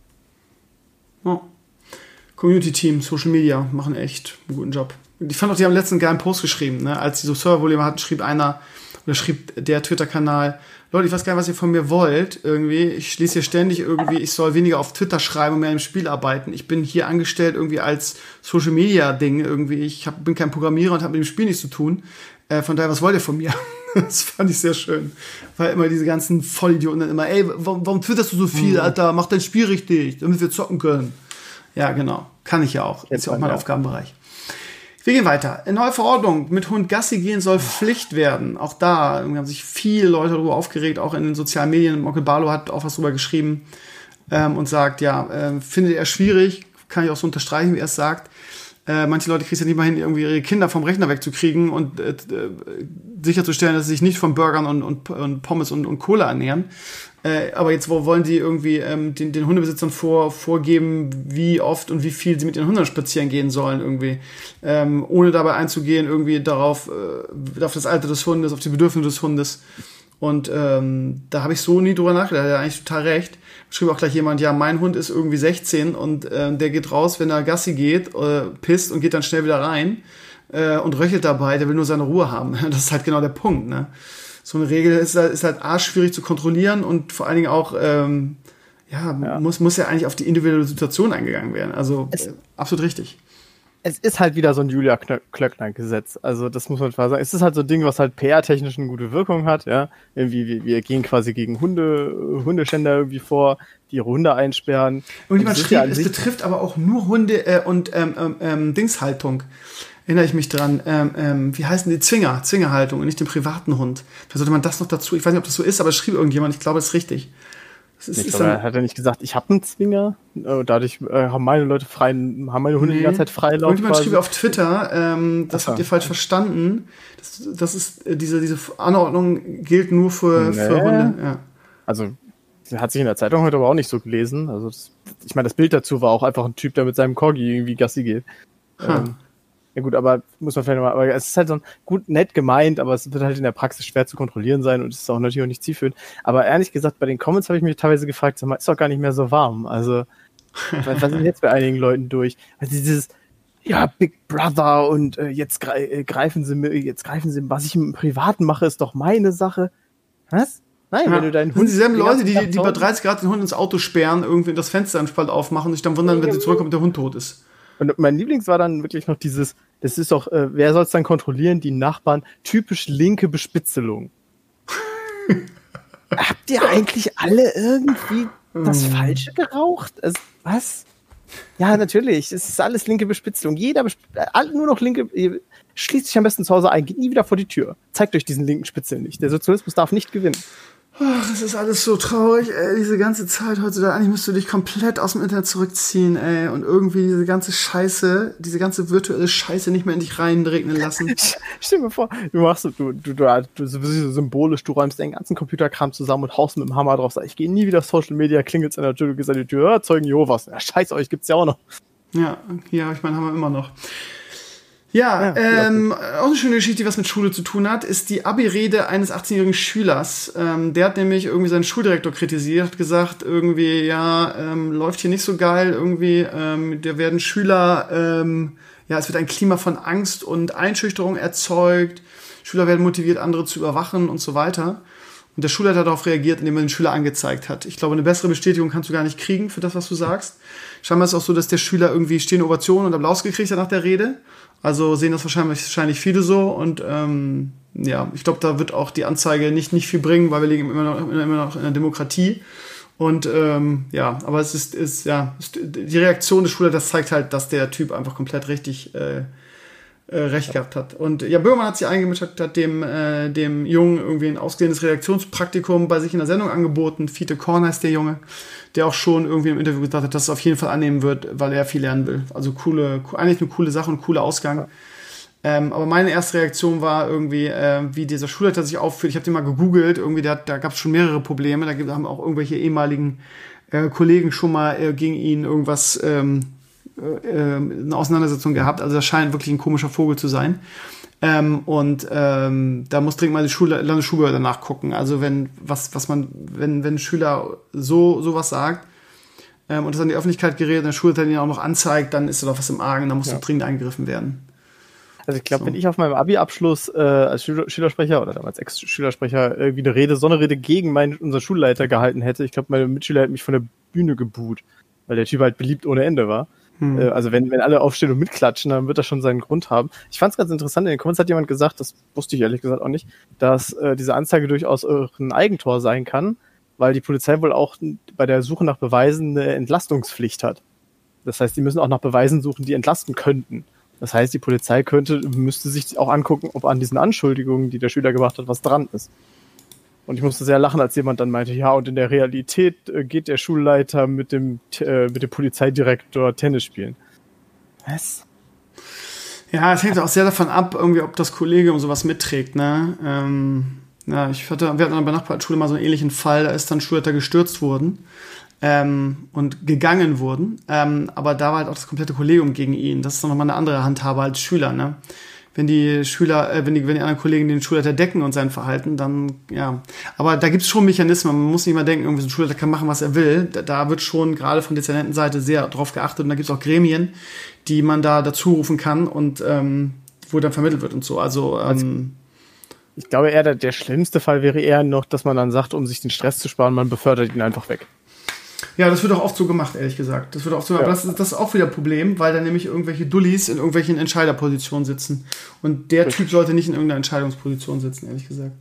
Oh. Community-Team, Social Media machen echt einen guten Job. Ich fand auch, die haben letztens einen geilen Post geschrieben, ne? Als die so Serverprobleme hatten, schrieb einer, oder schrieb der Twitter-Kanal, Leute, ich weiß gar nicht, was ihr von mir wollt, irgendwie. Ich schließe hier ständig irgendwie, ich soll weniger auf Twitter schreiben und mehr im Spiel arbeiten. Ich bin hier angestellt irgendwie als Social-Media-Ding irgendwie. Ich hab, bin kein Programmierer und habe mit dem Spiel nichts zu tun. Äh, von daher, was wollt ihr von mir? Das fand ich sehr schön. Weil immer diese ganzen Vollidioten dann immer, ey, warum, warum twitterst du so viel, mhm. Alter? Mach dein Spiel richtig, damit wir zocken können. Ja, genau. Kann ich ja auch. Ist ja auch mein ja. Aufgabenbereich. Wir gehen weiter. In neue Verordnung mit Hund Gassi gehen soll Pflicht werden. Auch da haben sich viele Leute darüber aufgeregt, auch in den sozialen Medien. Onkel Barlo hat auch was drüber geschrieben ähm, und sagt, ja, äh, findet er schwierig, kann ich auch so unterstreichen, wie er es sagt. Äh, manche Leute kriegen es ja nicht mal hin, irgendwie ihre Kinder vom Rechner wegzukriegen und äh, sicherzustellen, dass sie sich nicht von Burgern und, und, und Pommes und, und Cola ernähren. Äh, aber jetzt wo wollen die irgendwie ähm, den, den Hundebesitzern vor, vorgeben, wie oft und wie viel sie mit ihren Hunden spazieren gehen sollen irgendwie, ähm, ohne dabei einzugehen irgendwie darauf, äh, auf das Alter des Hundes, auf die Bedürfnisse des Hundes. Und ähm, da habe ich so nie drüber nachgedacht, er hat eigentlich total recht. Schrieb auch gleich jemand, ja, mein Hund ist irgendwie sechzehn und äh, der geht raus, wenn er Gassi geht, äh, pisst und geht dann schnell wieder rein äh, und röchelt dabei, der will nur seine Ruhe haben. Das ist halt genau der Punkt, ne? So eine Regel ist halt, ist halt arsch schwierig zu kontrollieren und vor allen Dingen auch, ähm, ja, ja, Muss, muss ja eigentlich auf die individuelle Situation eingegangen werden. Also es, äh, absolut richtig. Es ist halt wieder so ein Julia Klöckner-Gesetz. Also das muss man klar sagen. Es ist halt so ein Ding, was halt P R-technisch eine gute Wirkung hat. Ja, irgendwie wir, wir gehen quasi gegen Hunde, Hundeschänder irgendwie vor, die ihre Hunde einsperren. Und jemand schrieb, ja es betrifft aber auch nur Hunde äh, und ähm, ähm, Dingshaltung. Erinnere ich mich dran. Ähm, ähm, wie heißen die? Zwinger, Zwingerhaltung und nicht den privaten Hund. Da sollte man das noch dazu. Ich weiß nicht, ob das so ist, aber es schrieb irgendjemand. Ich glaube, das ist richtig. Das ist, ich ist glaube, er hat ja nicht gesagt, ich habe einen Zwinger. Dadurch äh, haben meine Leute freien, haben meine Hunde nee. die ganze Zeit Freilauf. Irgendjemand schrieb auf Twitter, ähm, das Aha. habt ihr falsch verstanden. Das, das ist äh, diese diese Anordnung gilt nur für, nee. für Hunde. Ja. Also hat sich in der Zeitung heute aber auch nicht so gelesen. Also das, ich meine, das Bild dazu war auch einfach ein Typ, der mit seinem Corgi irgendwie Gassi geht. Ähm, ja gut, aber muss man vielleicht nochmal, aber es ist halt so ein, gut, nett gemeint, aber es wird halt in der Praxis schwer zu kontrollieren sein und es ist auch natürlich auch nicht zielführend. Aber ehrlich gesagt, bei den Comments habe ich mich teilweise gefragt, sag mal, ist doch gar nicht mehr so warm. Also, was, was ist jetzt bei einigen Leuten durch? Also dieses, ja, Big Brother und äh, jetzt gre- greifen sie mir, jetzt greifen sie, was ich im Privaten mache, ist doch meine Sache. Was? Nein, ja. wenn du deinen Hund... Das sind dieselben Leute, die, die bei dreißig Grad den Hund ins Auto sperren, irgendwie das Fenster im Spalt aufmachen und sich dann wundern, wenn sie zurückkommen und der Hund tot ist. Und mein Lieblings war dann wirklich noch dieses, das ist doch, äh, wer soll es dann kontrollieren? Die Nachbarn, typisch linke Bespitzelung. Habt ihr eigentlich alle irgendwie das Falsche geraucht? Also, was? Ja, natürlich, es ist alles linke Bespitzelung. Jeder, besp- alle nur noch linke, schließt sich am besten zu Hause ein, geht nie wieder vor die Tür. Zeigt euch diesen linken Spitzel nicht. Der Sozialismus darf nicht gewinnen. Ach, es ist alles so traurig, ey, diese ganze Zeit heutzutage. Eigentlich müsstest du dich komplett aus dem Internet zurückziehen, ey, und irgendwie diese ganze Scheiße, diese ganze virtuelle Scheiße nicht mehr in dich reinregnen lassen. Stell dir mal vor, du machst, du, du, du, du so symbolisch, du räumst deinen ganzen Computerkram zusammen und haust mit dem Hammer drauf, sagst, ich gehe nie wieder Social Media, klingelt's an der Tür, du gehst an die Tür, ja, Zeugen Jehovas. Ja, scheiß euch, gibt's ja auch noch. Ja, ja, ich meine, haben wir immer noch. Ja, ja ähm, auch eine schöne Geschichte, die was mit Schule zu tun hat, ist die Abi-Rede eines achtzehnjährigen Schülers. Ähm, der hat nämlich irgendwie seinen Schuldirektor kritisiert, hat gesagt, irgendwie, ja, ähm, läuft hier nicht so geil, irgendwie, ähm, da werden Schüler, ähm, ja, es wird ein Klima von Angst und Einschüchterung erzeugt, Schüler werden motiviert, andere zu überwachen und so weiter. Und der Schulleiter hat darauf reagiert, indem er den Schüler angezeigt hat. Ich glaube, eine bessere Bestätigung kannst du gar nicht kriegen für das, was du sagst. Scheinbar ist es auch so, dass der Schüler irgendwie stehende Ovationen und Applaus gekriegt hat nach der Rede. Also sehen das wahrscheinlich, wahrscheinlich viele so. Und ähm, ja, ich glaube, da wird auch die Anzeige nicht, nicht viel bringen, weil wir leben immer noch, immer noch in einer Demokratie. Und ähm, ja, aber es ist, ist ja ist, die Reaktion des Schulleiters zeigt halt, dass der Typ einfach komplett richtig äh, äh, recht gehabt hat. Und ja, Böhmermann hat sich eingemischt, hat dem, äh, dem Jungen irgendwie ein ausgedehntes Redaktionspraktikum bei sich in der Sendung angeboten. Fiete Korn heißt der Junge, der auch schon irgendwie im Interview gesagt hat, dass es auf jeden Fall annehmen wird, weil er viel lernen will. Also coole, eigentlich eine coole Sache und ein cooler Ausgang. Ja. Ähm, aber meine erste Reaktion war irgendwie, äh, wie dieser Schulleiter sich aufführt. Ich habe den mal gegoogelt, irgendwie, der, da gab es schon mehrere Probleme. Da, gibt, da haben auch irgendwelche ehemaligen äh, Kollegen schon mal äh, gegen ihn irgendwas, ähm, äh, eine Auseinandersetzung gehabt. Also das scheint wirklich ein komischer Vogel zu sein. Ähm, und ähm, da muss dringend mal die Schule, Landesschulbehörde nachgucken. Also wenn was was man wenn wenn ein Schüler so sowas sagt ähm, und das an die Öffentlichkeit gerät und der Schulleiter ihn auch noch anzeigt, dann ist da doch was im Argen. Da muss ja. doch dringend eingegriffen werden. Also ich glaube, so. Wenn ich auf meinem Abi-Abschluss äh, als Schüler, Schülersprecher oder damals Ex-Schülersprecher irgendwie eine Rede, so eine Rede gegen meinen unseren Schulleiter gehalten hätte, ich glaube, meine Mitschüler hätten mich von der Bühne geboot, weil der Typ halt beliebt ohne Ende war. Hm. Äh, also wenn wenn alle aufstehen und mitklatschen, dann wird das schon seinen Grund haben. Ich fand es ganz interessant, in den Comments hat jemand gesagt, das wusste ich ehrlich gesagt auch nicht, dass äh, diese Anzeige durchaus ein Eigentor sein kann, weil die Polizei wohl auch bei der Suche nach Beweisen eine Entlastungspflicht hat. Das heißt, die müssen auch nach Beweisen suchen, die entlasten könnten. Das heißt, die Polizei könnte, müsste sich auch angucken, ob an diesen Anschuldigungen, die der Schüler gemacht hat, was dran ist. Und ich musste sehr lachen, als jemand dann meinte, ja, und in der Realität äh, geht der Schulleiter mit dem, äh, mit dem Polizeidirektor Tennis spielen. Was? Ja, es hängt auch sehr davon ab, irgendwie, ob das Kollegium sowas mitträgt, ne? Ähm, ja, ich hatte, wir hatten an der Nachbarschule mal so einen ähnlichen Fall, da ist dann Schulleiter gestürzt worden. Ähm, und gegangen wurden, ähm, aber da war halt auch das komplette Kollegium gegen ihn. Das ist dann nochmal eine andere Handhabe als Schüler, ne? Wenn die Schüler, äh, wenn die, wenn die anderen Kollegen den Schulleiter decken und sein Verhalten, dann, ja. Aber da gibt's schon Mechanismen. Man muss nicht mal denken, irgendwie so ein Schulleiter kann machen, was er will. Da, da wird schon gerade von Dezernentenseite sehr drauf geachtet und da gibt's auch Gremien, die man da dazu rufen kann und ähm, wo dann vermittelt wird und so. Also, ähm, ich glaube eher, der, der schlimmste Fall wäre eher noch, dass man dann sagt, um sich den Stress zu sparen, man befördert ihn einfach weg. Ja, das wird auch oft so gemacht, ehrlich gesagt. Das wird auch so, ja. Aber das ist, das ist auch wieder ein Problem, weil dann nämlich irgendwelche Dullis in irgendwelchen Entscheiderpositionen sitzen. Und der Richtig. Typ sollte nicht in irgendeiner Entscheidungsposition sitzen, ehrlich gesagt.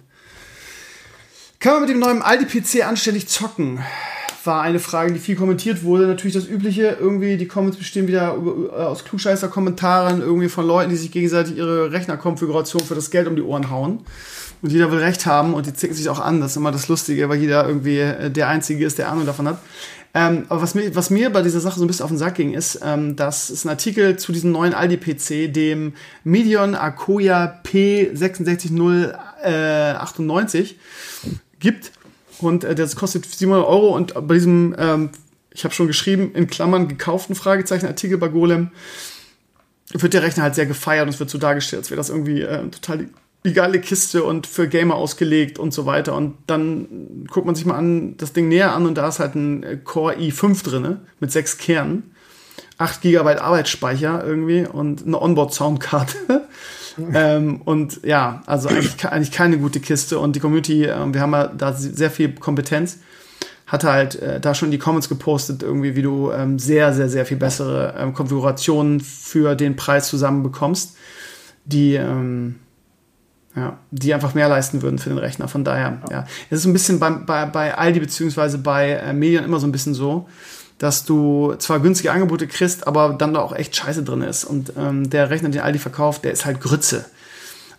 Kann man mit dem neuen Aldi-P C anständig zocken? War eine Frage, die viel kommentiert wurde. Natürlich das Übliche, irgendwie die Comments bestehen wieder aus Klugscheißer-Kommentaren, irgendwie von Leuten, die sich gegenseitig ihre Rechnerkonfiguration für das Geld um die Ohren hauen. Und jeder will Recht haben und die zicken sich auch an. Das ist immer das Lustige, weil jeder irgendwie der Einzige ist, der Ahnung davon hat. Ähm, aber was mir, was mir bei dieser Sache so ein bisschen auf den Sack ging, ist, ähm, dass es einen Artikel zu diesem neuen Aldi-P C, dem Medion Akoya P sechs sechs null acht neun, gibt. Und äh, das kostet siebenhundert Euro. Und bei diesem, ähm, ich habe schon geschrieben, in Klammern gekauften Fragezeichen Artikel bei Golem, wird der Rechner halt sehr gefeiert und es wird so dargestellt, als wäre das irgendwie äh, total die geile Kiste und für Gamer ausgelegt und so weiter. Und dann guckt man sich mal an, das Ding näher an und da ist halt ein Core i fünf drin mit sechs Kernen, acht Gigabyte Arbeitsspeicher irgendwie und eine Onboard-Soundkarte. ähm, und ja, also eigentlich, eigentlich keine gute Kiste. Und die Community, äh, wir haben ja da sehr viel Kompetenz, hat halt äh, da schon in die Comments gepostet, irgendwie, wie du ähm, sehr, sehr, sehr viel bessere ähm, Konfigurationen für den Preis zusammenbekommst, die ähm, Ja, die einfach mehr leisten würden für den Rechner. Von daher, ja. Es ist ein bisschen bei, bei, bei Aldi beziehungsweise bei äh, Medion immer so ein bisschen so, dass du zwar günstige Angebote kriegst, aber dann da auch echt Scheiße drin ist. Und ähm, der Rechner, den Aldi verkauft, der ist halt Grütze.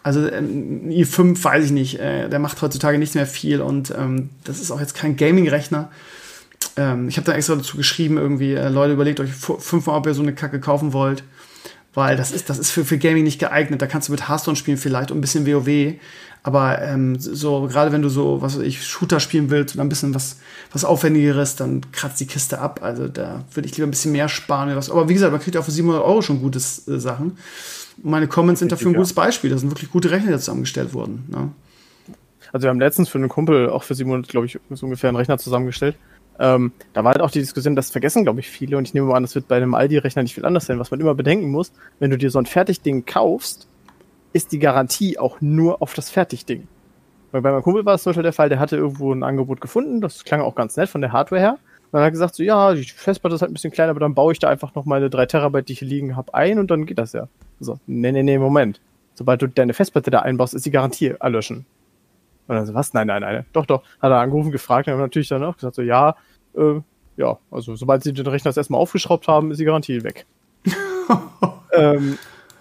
Also ein i fünf, weiß ich nicht, äh, der macht heutzutage nicht mehr viel und ähm, das ist auch jetzt kein Gaming-Rechner. Ähm, ich habe da extra dazu geschrieben, irgendwie, äh, Leute, überlegt euch fünfmal, ob ihr so eine Kacke kaufen wollt, weil das ist, das ist für, für Gaming nicht geeignet. Da kannst du mit Hearthstone spielen vielleicht und ein bisschen WoW, aber ähm, so gerade wenn du so, was weiß ich, Shooter spielen willst oder ein bisschen was, was Aufwendigeres, dann kratzt die Kiste ab. Also da würde ich lieber ein bisschen mehr sparen oder was. Aber wie gesagt, man kriegt ja auch für siebenhundert Euro schon gute äh, Sachen. Und meine Comments sind dafür ein gutes Beispiel. Das sind wirklich gute Rechner, die zusammengestellt wurden. Ne? Also wir haben letztens für einen Kumpel auch für siebenhundert, glaube ich, so ungefähr einen Rechner zusammengestellt. Ähm, da war halt auch die Diskussion, das vergessen, glaube ich, viele. Und ich nehme mal an, das wird bei einem Aldi-Rechner nicht viel anders sein. Was man immer bedenken muss, wenn du dir so ein Fertigding kaufst, ist die Garantie auch nur auf das Fertigding. Weil bei meinem Kumpel war es zum Beispiel der Fall, der hatte irgendwo ein Angebot gefunden, das klang auch ganz nett von der Hardware her. Und dann hat er gesagt, so ja, die Festplatte ist halt ein bisschen kleiner, aber dann baue ich da einfach noch meine drei Terabyte, die ich hier liegen habe, ein und dann geht das ja. So, nee, nee, nee, Moment. Sobald du deine Festplatte da einbaust, ist die Garantie erlöschen. Und dann so, was? Nein, nein, nein. Doch, doch. Hat er angerufen, gefragt, und haben natürlich dann auch gesagt, so ja, äh, ja, also sobald sie den Rechner das erstmal aufgeschraubt haben, ist die Garantie weg. ähm,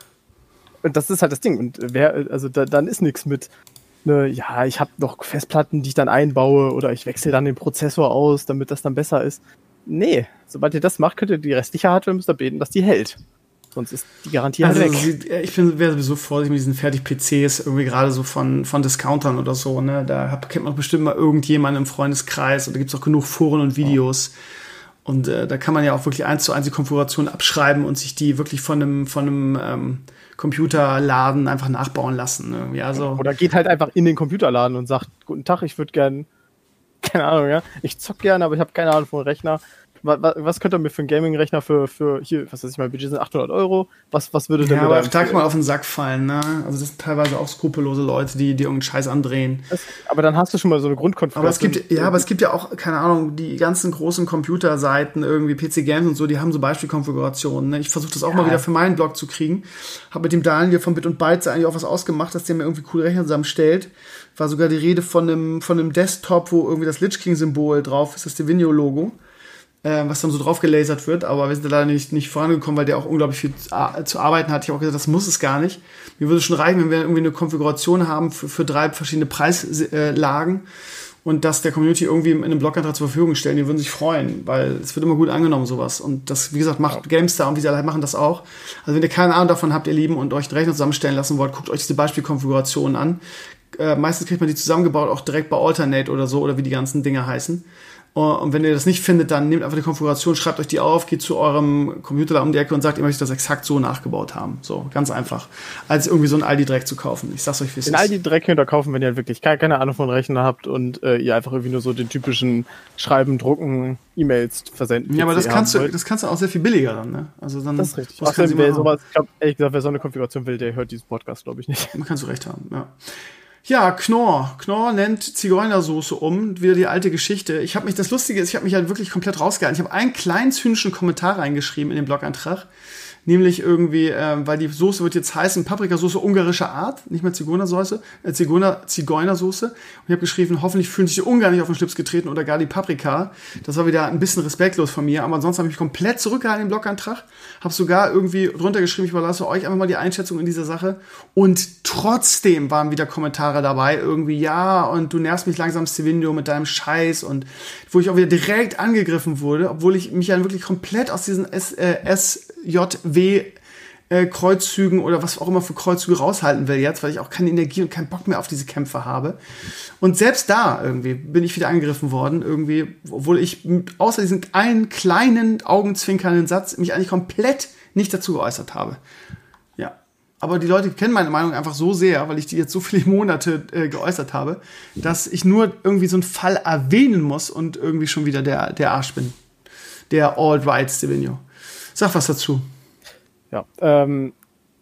und das ist halt das Ding. Und wer, also da, dann ist nichts mit, ne, ja, ich habe noch Festplatten, die ich dann einbaue oder ich wechsle dann den Prozessor aus, damit das dann besser ist. Nee, sobald ihr das macht, könnt ihr die restliche Hardware müsst ihr beten, dass die hält. Sonst ist die Garantie halt also, weg. Ich bin wäre sowieso vorsichtig mit diesen Fertig-P Cs, irgendwie gerade so von, von Discountern oder so, ne? Da hab, kennt man bestimmt mal irgendjemanden im Freundeskreis und da gibt's auch genug Foren und Videos. Oh. Und äh, da kann man ja auch wirklich eins zu eins die Konfiguration abschreiben und sich die wirklich von einem, von einem ähm, Computerladen einfach nachbauen lassen. Irgendwie. Also, oder geht halt einfach in den Computerladen und sagt, guten Tag, ich würde gern, keine Ahnung, ja, ich zock gerne, aber ich habe keine Ahnung von Rechner. Was, was könnt ihr mir für einen Gaming-Rechner für, für, hier, was weiß ich, mein Budget sind achthundert Euro, was, was würde denn ja, mir aber da da kann man auf den Sack fallen, ne? Also das sind teilweise auch skrupellose Leute, die, die irgendeinen Scheiß andrehen. Das, aber dann hast du schon mal so eine Grundkonfiguration. Aber es gibt, ja, aber es gibt ja auch, keine Ahnung, die ganzen großen Computerseiten, irgendwie P C Games und so, die haben so Beispielkonfigurationen, ne? Ich versuche das auch ja. mal wieder für meinen Blog zu kriegen. Hab mit dem Daniel von Bit und Bytes eigentlich auch was ausgemacht, dass der mir irgendwie coole Rechner zusammenstellt. War sogar die Rede von einem, von einem Desktop, wo irgendwie das Lich King-Symbol drauf ist, das Divino-Logo. Äh, was dann so drauf gelasert wird, aber wir sind da leider nicht, nicht vorangekommen, weil der auch unglaublich viel zu, äh, zu arbeiten hat. Ich habe auch gesagt, das muss es gar nicht. Mir würde es schon reichen, wenn wir irgendwie eine Konfiguration haben für, für drei verschiedene Preislagen äh, und das der Community irgendwie in einem Blogantrag zur Verfügung stellen. Die würden sich freuen, weil es wird immer gut angenommen, sowas. Und das, wie gesagt, macht GameStar und wie sie alle machen das auch. Also wenn ihr keine Ahnung davon habt, ihr Lieben, und euch einen Rechner zusammenstellen lassen wollt, guckt euch diese Beispielkonfigurationen an. Äh, meistens kriegt man die zusammengebaut, auch direkt bei Alternate oder so, oder wie die ganzen Dinger heißen. Und wenn ihr das nicht findet, dann nehmt einfach die Konfiguration, schreibt euch die auf, geht zu eurem Computer da um die Ecke und sagt, ihr möchtet das exakt so nachgebaut haben. So, ganz einfach. Als irgendwie so ein Aldi-Dreck zu kaufen. Ich sag's euch, wie es ist. Den Aldi-Dreck könnt ihr kaufen, wenn ihr wirklich keine Ahnung von Rechner habt und äh, ihr einfach irgendwie nur so den typischen Schreiben, Drucken, E-Mails versenden. Ja, aber das kannst du, das kannst du auch sehr viel billiger dann, ne? Also dann. Das ist richtig. Außerdem, wer sowas, ich glaub, ehrlich gesagt, wer so eine Konfiguration will, der hört diesen Podcast, glaube ich, nicht. Man kannst du recht haben, ja. Ja, Knorr. Knorr nennt Zigeunersoße um. Wieder die alte Geschichte. Ich habe mich, das Lustige ist, ich habe mich halt wirklich komplett rausgehalten. Ich habe einen kleinen zynischen Kommentar reingeschrieben in den Blogantrag. Nämlich irgendwie, äh, weil die Soße wird jetzt heißen Paprikasoße ungarischer Art, nicht mehr Zigeunersoße, äh, Zigeuner, Zigeunersoße. Und ich habe geschrieben, hoffentlich fühlen sich die Ungarn nicht auf den Schlips getreten oder gar die Paprika. Das war wieder ein bisschen respektlos von mir, aber ansonsten habe ich mich komplett zurückgehalten im Blogantrag. Habe sogar irgendwie drunter geschrieben, ich überlasse euch einfach mal die Einschätzung in dieser Sache. Und trotzdem waren wieder Kommentare dabei, irgendwie, ja, und du nervst mich langsam, Stevenio, mit deinem Scheiß. Und wo ich auch wieder direkt angegriffen wurde, obwohl ich mich ja wirklich komplett aus diesen S, äh, S J W äh, Kreuzzügen oder was auch immer für Kreuzzüge raushalten will jetzt, weil ich auch keine Energie und keinen Bock mehr auf diese Kämpfe habe. Und selbst da irgendwie bin ich wieder angegriffen worden, irgendwie, obwohl ich mit, außer diesem einen kleinen augenzwinkernden Satz mich eigentlich komplett nicht dazu geäußert habe. Ja. Aber die Leute kennen meine Meinung einfach so sehr, weil ich die jetzt so viele Monate äh, geäußert habe, dass ich nur irgendwie so einen Fall erwähnen muss und irgendwie schon wieder der, der Arsch bin. Der Alt-Right Stevenio. Sag was dazu. Ja, ähm,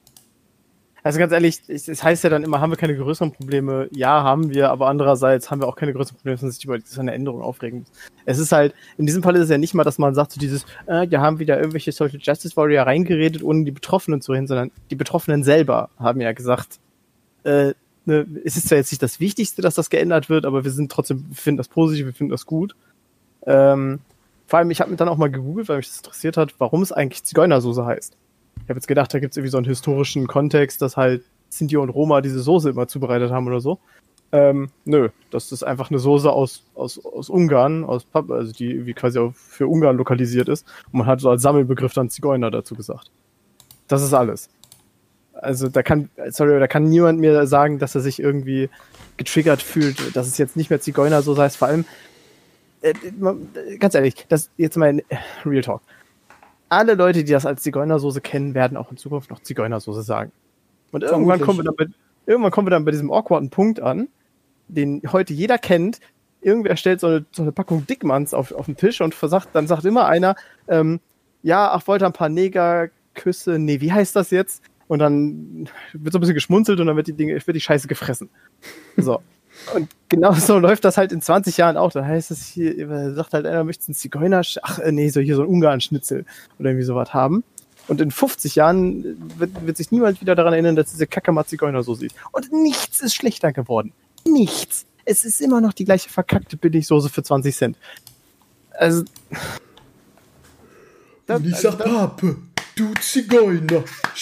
also ganz ehrlich, es heißt ja dann immer, haben wir keine größeren Probleme? Ja, haben wir, aber andererseits haben wir auch keine größeren Probleme, wenn sich über so eine Änderung aufregen muss. Es ist halt, in diesem Fall ist es ja nicht mal, dass man sagt, so dieses, äh, wir haben wieder irgendwelche Social Justice Warrior reingeredet, ohne die Betroffenen zu hin, sondern die Betroffenen selber haben ja gesagt, äh, ne, es ist zwar jetzt nicht das Wichtigste, dass das geändert wird, aber wir sind trotzdem, wir finden das positiv, wir finden das gut. Ähm, vor allem, ich habe mir dann auch mal gegoogelt, weil mich das interessiert hat, warum es eigentlich Zigeunersoße heißt. Ich habe jetzt gedacht, da gibt es irgendwie so einen historischen Kontext, dass halt Sinti und Roma diese Soße immer zubereitet haben oder so. Ähm, nö, das ist einfach eine Soße aus, aus, aus Ungarn, aus Pap- also die irgendwie quasi auch für Ungarn lokalisiert ist. Und man hat so als Sammelbegriff dann Zigeuner dazu gesagt. Das ist alles. Also da kann, sorry, da kann niemand mir sagen, dass er sich irgendwie getriggert fühlt, dass es jetzt nicht mehr Zigeuner so heißt. Vor allem, äh, ganz ehrlich, das jetzt mal Real Talk. Alle Leute, die das als Zigeunersoße kennen, werden auch in Zukunft noch Zigeunersoße sagen. Und irgendwann kommen, wir dann bei, irgendwann kommen wir dann bei diesem awkwarden Punkt an, den heute jeder kennt. Irgendwer stellt so eine, so eine Packung Dickmanns auf, auf den Tisch und versagt, dann sagt immer einer, ähm, ja, ach, wollte ein paar Negerküsse, nee, wie heißt das jetzt? Und dann wird so ein bisschen geschmunzelt und dann wird die Dinge, wird die Scheiße gefressen. So. Und genau so läuft das halt in zwanzig Jahren auch. Da heißt es hier, sagt halt einer, möchtest du einen Zigeuner, ach nee, so hier so ein Ungarn-Schnitzel oder irgendwie sowas haben. Und in fünfzig Jahren wird, wird sich niemand wieder daran erinnern, dass diese Kacke mal Zigeunersoße ist. Und nichts ist schlechter geworden. Nichts. Es ist immer noch die gleiche verkackte Billigsoße für zwanzig Cent. Also. Das, Und ich sag, also, Pape, du Zigeuner.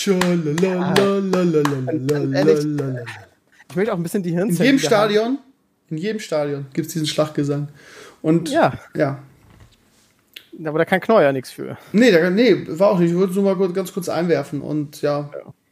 Schalalalalalalala. Ich möchte auch ein bisschen die Hirnzellen. In jedem Stadion, haben. in jedem Stadion gibt es diesen Schlachtgesang. Und ja. ja. Aber da kann Knorr ja nichts für. Nee, da, nee, war auch nicht. Ich wollte es nur mal ganz kurz einwerfen. Und ja.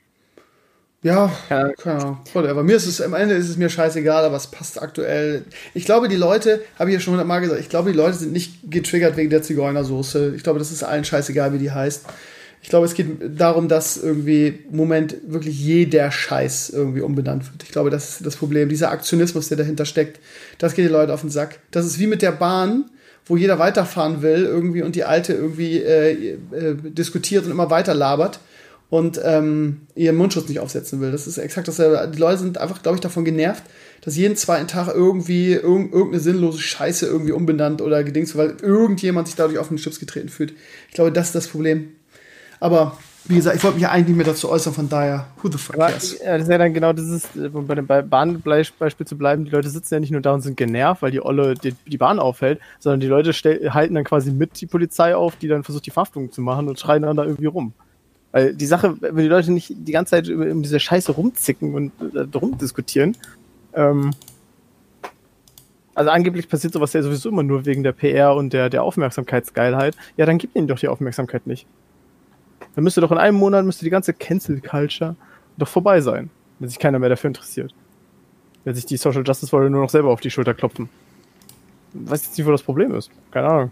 Ja, ja, keine Ahnung. Whatever. Mir ist es, am Ende ist es mir scheißegal, aber es passt aktuell. Ich glaube, die Leute, habe ich ja schon hundertmal gesagt, ich glaube, die Leute sind nicht getriggert wegen der Zigeunersoße. Ich glaube, das ist allen scheißegal, wie die heißt. Ich glaube, es geht darum, dass irgendwie im Moment wirklich jeder Scheiß irgendwie umbenannt wird. Ich glaube, das ist das Problem. Dieser Aktionismus, der dahinter steckt, das geht die Leute auf den Sack. Das ist wie mit der Bahn, wo jeder weiterfahren will irgendwie und die Alte irgendwie äh, äh, diskutiert und immer weiter labert und ähm, ihren Mundschutz nicht aufsetzen will. Das ist exakt dasselbe. Die Leute sind einfach, glaube ich, davon genervt, dass jeden zweiten Tag irgendwie irg- irgendeine sinnlose Scheiße irgendwie umbenannt oder gedings, weil irgendjemand sich dadurch auf den Chips getreten fühlt. Ich glaube, das ist das Problem. Aber, wie gesagt, ich wollte mich ja eigentlich nicht mehr dazu äußern, von daher, who the fuck cares? Ja, das ist ja dann genau dieses, um bei dem Bahnbeispiel zu bleiben, die Leute sitzen ja nicht nur da und sind genervt, weil die Olle die, die Bahn aufhält, sondern die Leute stell, halten dann quasi mit die Polizei auf, die dann versucht, die Verhaftung zu machen und schreien dann da irgendwie rum. Weil die Sache, wenn die Leute nicht die ganze Zeit um diese Scheiße rumzicken und äh, rumdiskutieren, ähm, also angeblich passiert sowas ja sowieso immer nur wegen der P R und der, der Aufmerksamkeitsgeilheit, ja, dann gibt ihnen doch die Aufmerksamkeit nicht. Dann müsste doch in einem Monat müsste die ganze Cancel-Culture doch vorbei sein, wenn sich keiner mehr dafür interessiert. Wenn sich die Social Justice Warrior nur noch selber auf die Schulter klopfen. Ich weiß jetzt nicht, wo das Problem ist. Keine Ahnung.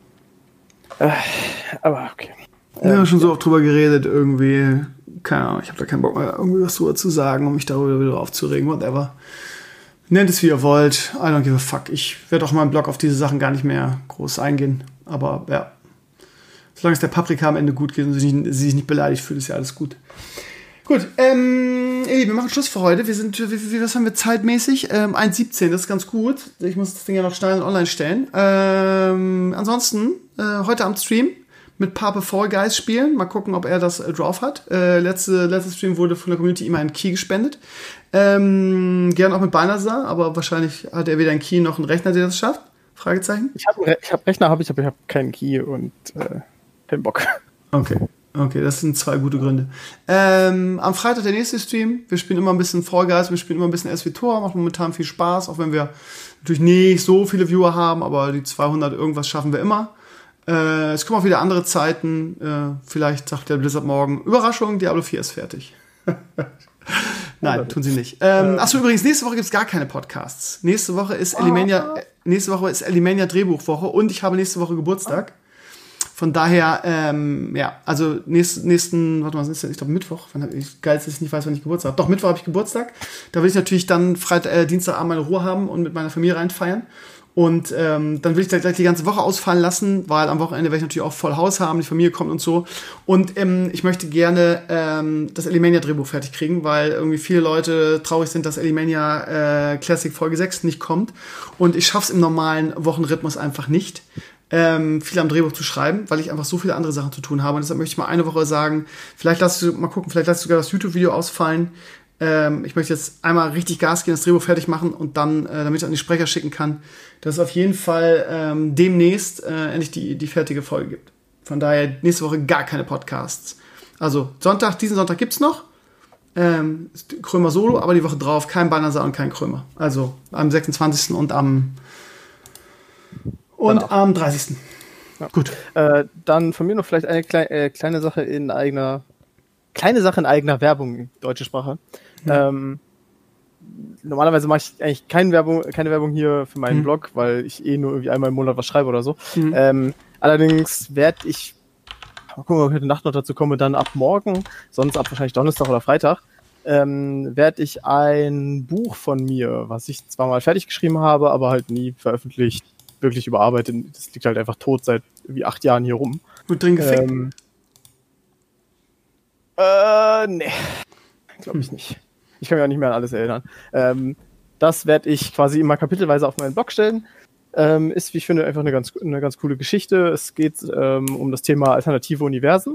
Äh, aber okay. Wir haben schon so oft drüber geredet, irgendwie. Keine Ahnung, ich habe da keinen Bock mehr, irgendwie was drüber zu sagen, um mich darüber wieder aufzuregen, whatever. Nennt es, wie ihr wollt. I don't give a fuck. Ich werde auch mal im Blog auf diese Sachen gar nicht mehr groß eingehen. Aber ja. Solange es der Paprika am Ende gut geht und sie, nicht, sie sich nicht beleidigt fühlt, ist ja alles gut. Gut, ähm, ey, wir machen Schluss für heute. Wir sind, wie, wie, was haben wir zeitmäßig? Ähm, eins siebzehn, das ist ganz gut. Ich muss das Ding ja noch schnell und online stellen. Ähm, ansonsten, äh, heute am Stream mit Pape Fall Guys spielen. Mal gucken, ob er das äh, drauf hat. Äh, letzte, letzte Stream wurde von der Community ihm ein Key gespendet. Ähm, gerne auch mit Balnasar, aber wahrscheinlich hat er weder einen Key noch einen Rechner, der das schafft. Fragezeichen. Ich habe ich hab Rechner, habe ich, aber ich habe keinen Key und äh kein Bock. Okay, okay, das sind zwei gute Gründe. Ähm, am Freitag der nächste Stream. Wir spielen immer ein bisschen Fall Guys, wir spielen immer ein bisschen S W Tor, macht momentan viel Spaß, auch wenn wir natürlich nicht so viele Viewer haben, aber die zweihundert irgendwas schaffen wir immer. Äh, es kommen auch wieder andere Zeiten. Äh, vielleicht sagt der Blizzard morgen, Überraschung, Diablo vier ist fertig. Nein, tun sie nicht. Ähm, achso, übrigens, nächste Woche gibt es gar keine Podcasts. Nächste Woche ist Elimania, äh, nächste Woche ist Elimania Drehbuchwoche und ich habe nächste Woche Geburtstag. Von daher, ähm, ja, also nächsten, nächsten, warte mal, was ist denn? Ich glaube Mittwoch. Wann hab ich, geil, dass ich nicht weiß, wann ich Geburtstag habe. Doch, Mittwoch habe ich Geburtstag. Da will ich natürlich dann Freitag, äh, Dienstagabend meine Ruhe haben und mit meiner Familie reinfeiern. Und ähm, dann will ich da gleich die ganze Woche ausfallen lassen, weil am Wochenende werde ich natürlich auch voll Haus haben, die Familie kommt und so. Und ähm, ich möchte gerne ähm, das Elimania-Drehbuch fertig kriegen, weil irgendwie viele Leute traurig sind, dass Elimania äh, Classic Folge sechs nicht kommt. Und ich schaff's im normalen Wochenrhythmus einfach nicht. Ähm, viel am Drehbuch zu schreiben, weil ich einfach so viele andere Sachen zu tun habe. Und deshalb möchte ich mal eine Woche sagen, vielleicht lass du mal gucken, vielleicht lass du sogar das YouTube-Video ausfallen. Ähm, ich möchte jetzt einmal richtig Gas geben, das Drehbuch fertig machen und dann, äh, damit ich an die Sprecher schicken kann, dass es auf jeden Fall ähm, demnächst äh, endlich die, die fertige Folge gibt. Von daher nächste Woche gar keine Podcasts. Also Sonntag, diesen Sonntag gibt's noch. Ähm, Krömer Solo, aber die Woche drauf kein Balnasar und kein Krömer. Also am sechsundzwanzigsten und am und Danach. am dreißigsten Ja. Gut. Äh, dann von mir noch vielleicht eine klei- äh, kleine Sache in eigener kleine Sache in eigener Werbung, deutsche Sprache. Mhm. Ähm, normalerweise mache ich eigentlich keine Werbung, keine Werbung hier für meinen mhm. Blog, weil ich eh nur irgendwie einmal im Monat was schreibe oder so. Mhm. Ähm, allerdings werde ich, mal gucken, ob ich heute Nacht noch dazu komme, dann ab morgen, sonst ab wahrscheinlich Donnerstag oder Freitag, ähm, werde ich ein Buch von mir, was ich zwar mal fertig geschrieben habe, aber halt nie veröffentlicht, wirklich überarbeitet. Das liegt halt einfach tot seit irgendwie acht Jahren hier rum. Gut drin gefickt? Ähm, äh, nee. Glaube ich nicht. Ich kann mich auch nicht mehr an alles erinnern. Ähm, das werde ich quasi immer kapitelweise auf meinen Blog stellen. Ähm, ist, wie ich finde, einfach eine ganz, eine ganz coole Geschichte. Es geht ähm, um das Thema alternative Universen.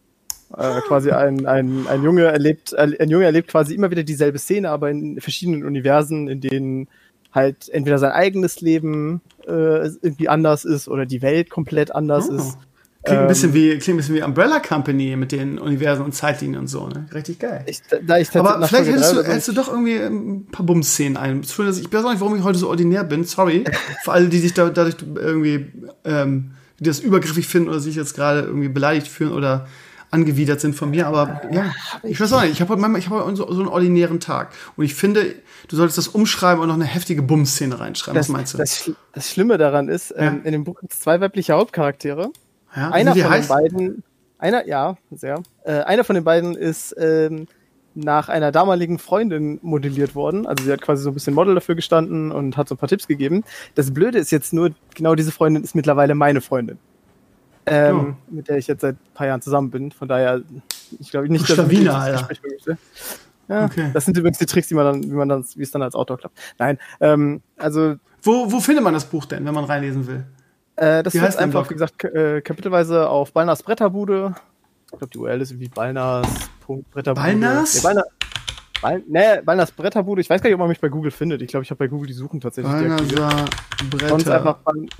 Äh, quasi ein, ein, ein Junge erlebt, ein Junge erlebt quasi immer wieder dieselbe Szene, aber in verschiedenen Universen, in denen halt entweder sein eigenes Leben äh, irgendwie anders ist oder die Welt komplett anders oh. ist. Klingt ein bisschen wie, klingt ein bisschen wie Umbrella Company mit den Universen und Zeitlinien und so, ne? Richtig geil. Ich, da ich Aber vielleicht hättest du, hättest du doch irgendwie ein paar Bums-Szenen ein. Ich weiß auch nicht, warum ich heute so ordinär bin, sorry. Für alle, die sich da, dadurch irgendwie, ähm, die das übergriffig finden oder sich jetzt gerade irgendwie beleidigt fühlen oder angewidert sind von mir, aber ja, ich weiß auch nicht, ich habe heute, ich hab heute so, so einen ordinären Tag und ich finde, du solltest das umschreiben und noch eine heftige Bums-Szene reinschreiben. Das, Was meinst du? Das, das Schlimme daran ist, ja. ähm, in dem Buch gibt es zwei weibliche Hauptcharaktere. Ja, einer von heißt? den beiden, einer, ja, sehr, äh, einer von den beiden ist ähm, nach einer damaligen Freundin modelliert worden. Also sie hat quasi so ein bisschen Model dafür gestanden und hat so ein paar Tipps gegeben. Das Blöde ist jetzt nur, genau diese Freundin ist mittlerweile meine Freundin. Ähm, oh. Mit der ich jetzt seit ein paar Jahren zusammen bin. Von daher, ich glaube nicht, dass ich das Gespräch möchte. Ja, okay. Das sind übrigens die Tricks, die man dann, wie man dann, wie es dann als Autor klappt. Nein, ähm, also. Wo, wo findet man das Buch denn, wenn man reinlesen will? Äh, das ist einfach, wie gesagt, k- äh, kapitelweise auf Balnars Bretterbude. Ich glaube, die U R L ist irgendwie balnars.bretterbude. Balnars? Nee, Balnars? Bal- nee, Balnars Bretterbude. Ich weiß gar nicht, ob man mich bei Google findet. Ich glaube, ich habe bei Google die Suchen tatsächlich deaktiviert. Bretterbude. Sonst einfach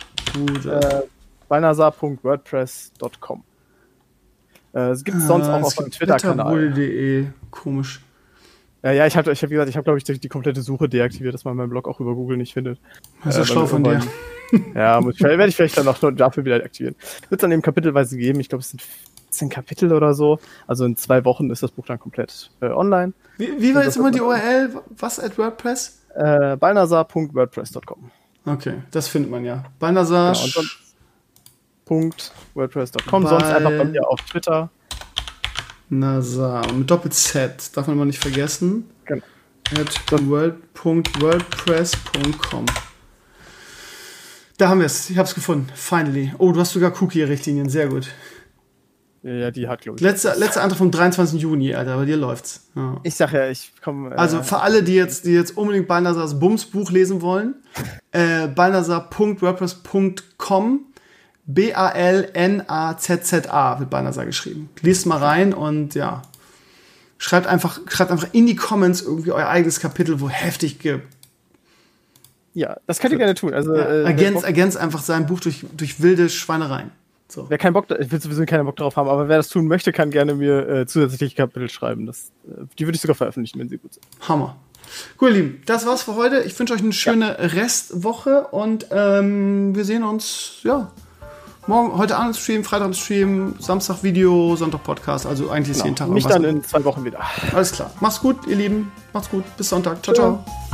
äh, balnasar punkt wordpress punkt com. Äh, es gibt es sonst ah, auch auf meinem Twitter-Kanal. Bretterbude punkt de. Komisch. Ja, ja, ich habe, ich hab, wie gesagt, ich habe, glaube ich, die, die komplette Suche deaktiviert, dass man meinen Blog auch über Google nicht findet. Das ist ja äh, schlau von dir. Ja, muss, werde ich vielleicht dann auch dafür wieder aktivieren. Wird es dann eben kapitelweise geben. Ich glaube, es sind vierzehn Kapitel oder so. Also in zwei Wochen ist das Buch dann komplett äh, online. Wie, wie war jetzt immer die U R L? Was at WordPress? Äh, balnasar punkt wordpress punkt com. Okay, das findet man ja. Balnasar punkt wordpress punkt com. Sonst einfach bei mir auf Twitter. Nasar. Mit Doppel-Z. Darf man mal nicht vergessen. Genau. At world punkt wordpress punkt com. Da haben wir es. Ich habe es gefunden. Finally. Oh, du hast sogar Cookie-Richtlinien. Sehr gut. Ja, die hat, glaube ich. Letzter, letzter Antrag vom dreiundzwanzigsten Juni, Alter. Bei dir läuft's. Ja. Ich sag ja, ich komme. Äh, also für alle, die jetzt, die jetzt unbedingt Balnasars Bums-Buch lesen wollen, äh, balnasar punkt wordpress punkt com. B A L N A Z Z A wird Balnasar geschrieben. Liest mal rein und ja. Schreibt einfach, schreibt einfach in die Comments irgendwie euer eigenes Kapitel, wo heftig ge- Ja, das könnt ihr gerne tun. Also, ja, äh, ergänzt, ergänzt einfach sein Buch durch, durch wilde Schweinereien. So. Wer keinen Bock, ich will sowieso keinen Bock drauf haben, aber wer das tun möchte, kann gerne mir äh, zusätzliche Kapitel schreiben. Das, äh, die würde ich sogar veröffentlichen, wenn sie gut sind. Hammer. Cool, ihr Lieben, das war's für heute. Ich wünsche euch eine schöne ja. Restwoche und ähm, wir sehen uns, ja, morgen, heute Abend Stream, Freitag Stream, Samstag Video, Sonntag Podcast, also eigentlich ist genau. jeden Tag. Mich dann in zwei Wochen wieder. Alles klar. Macht's gut, ihr Lieben. Macht's gut. Bis Sonntag. Ciao, ciao. ciao.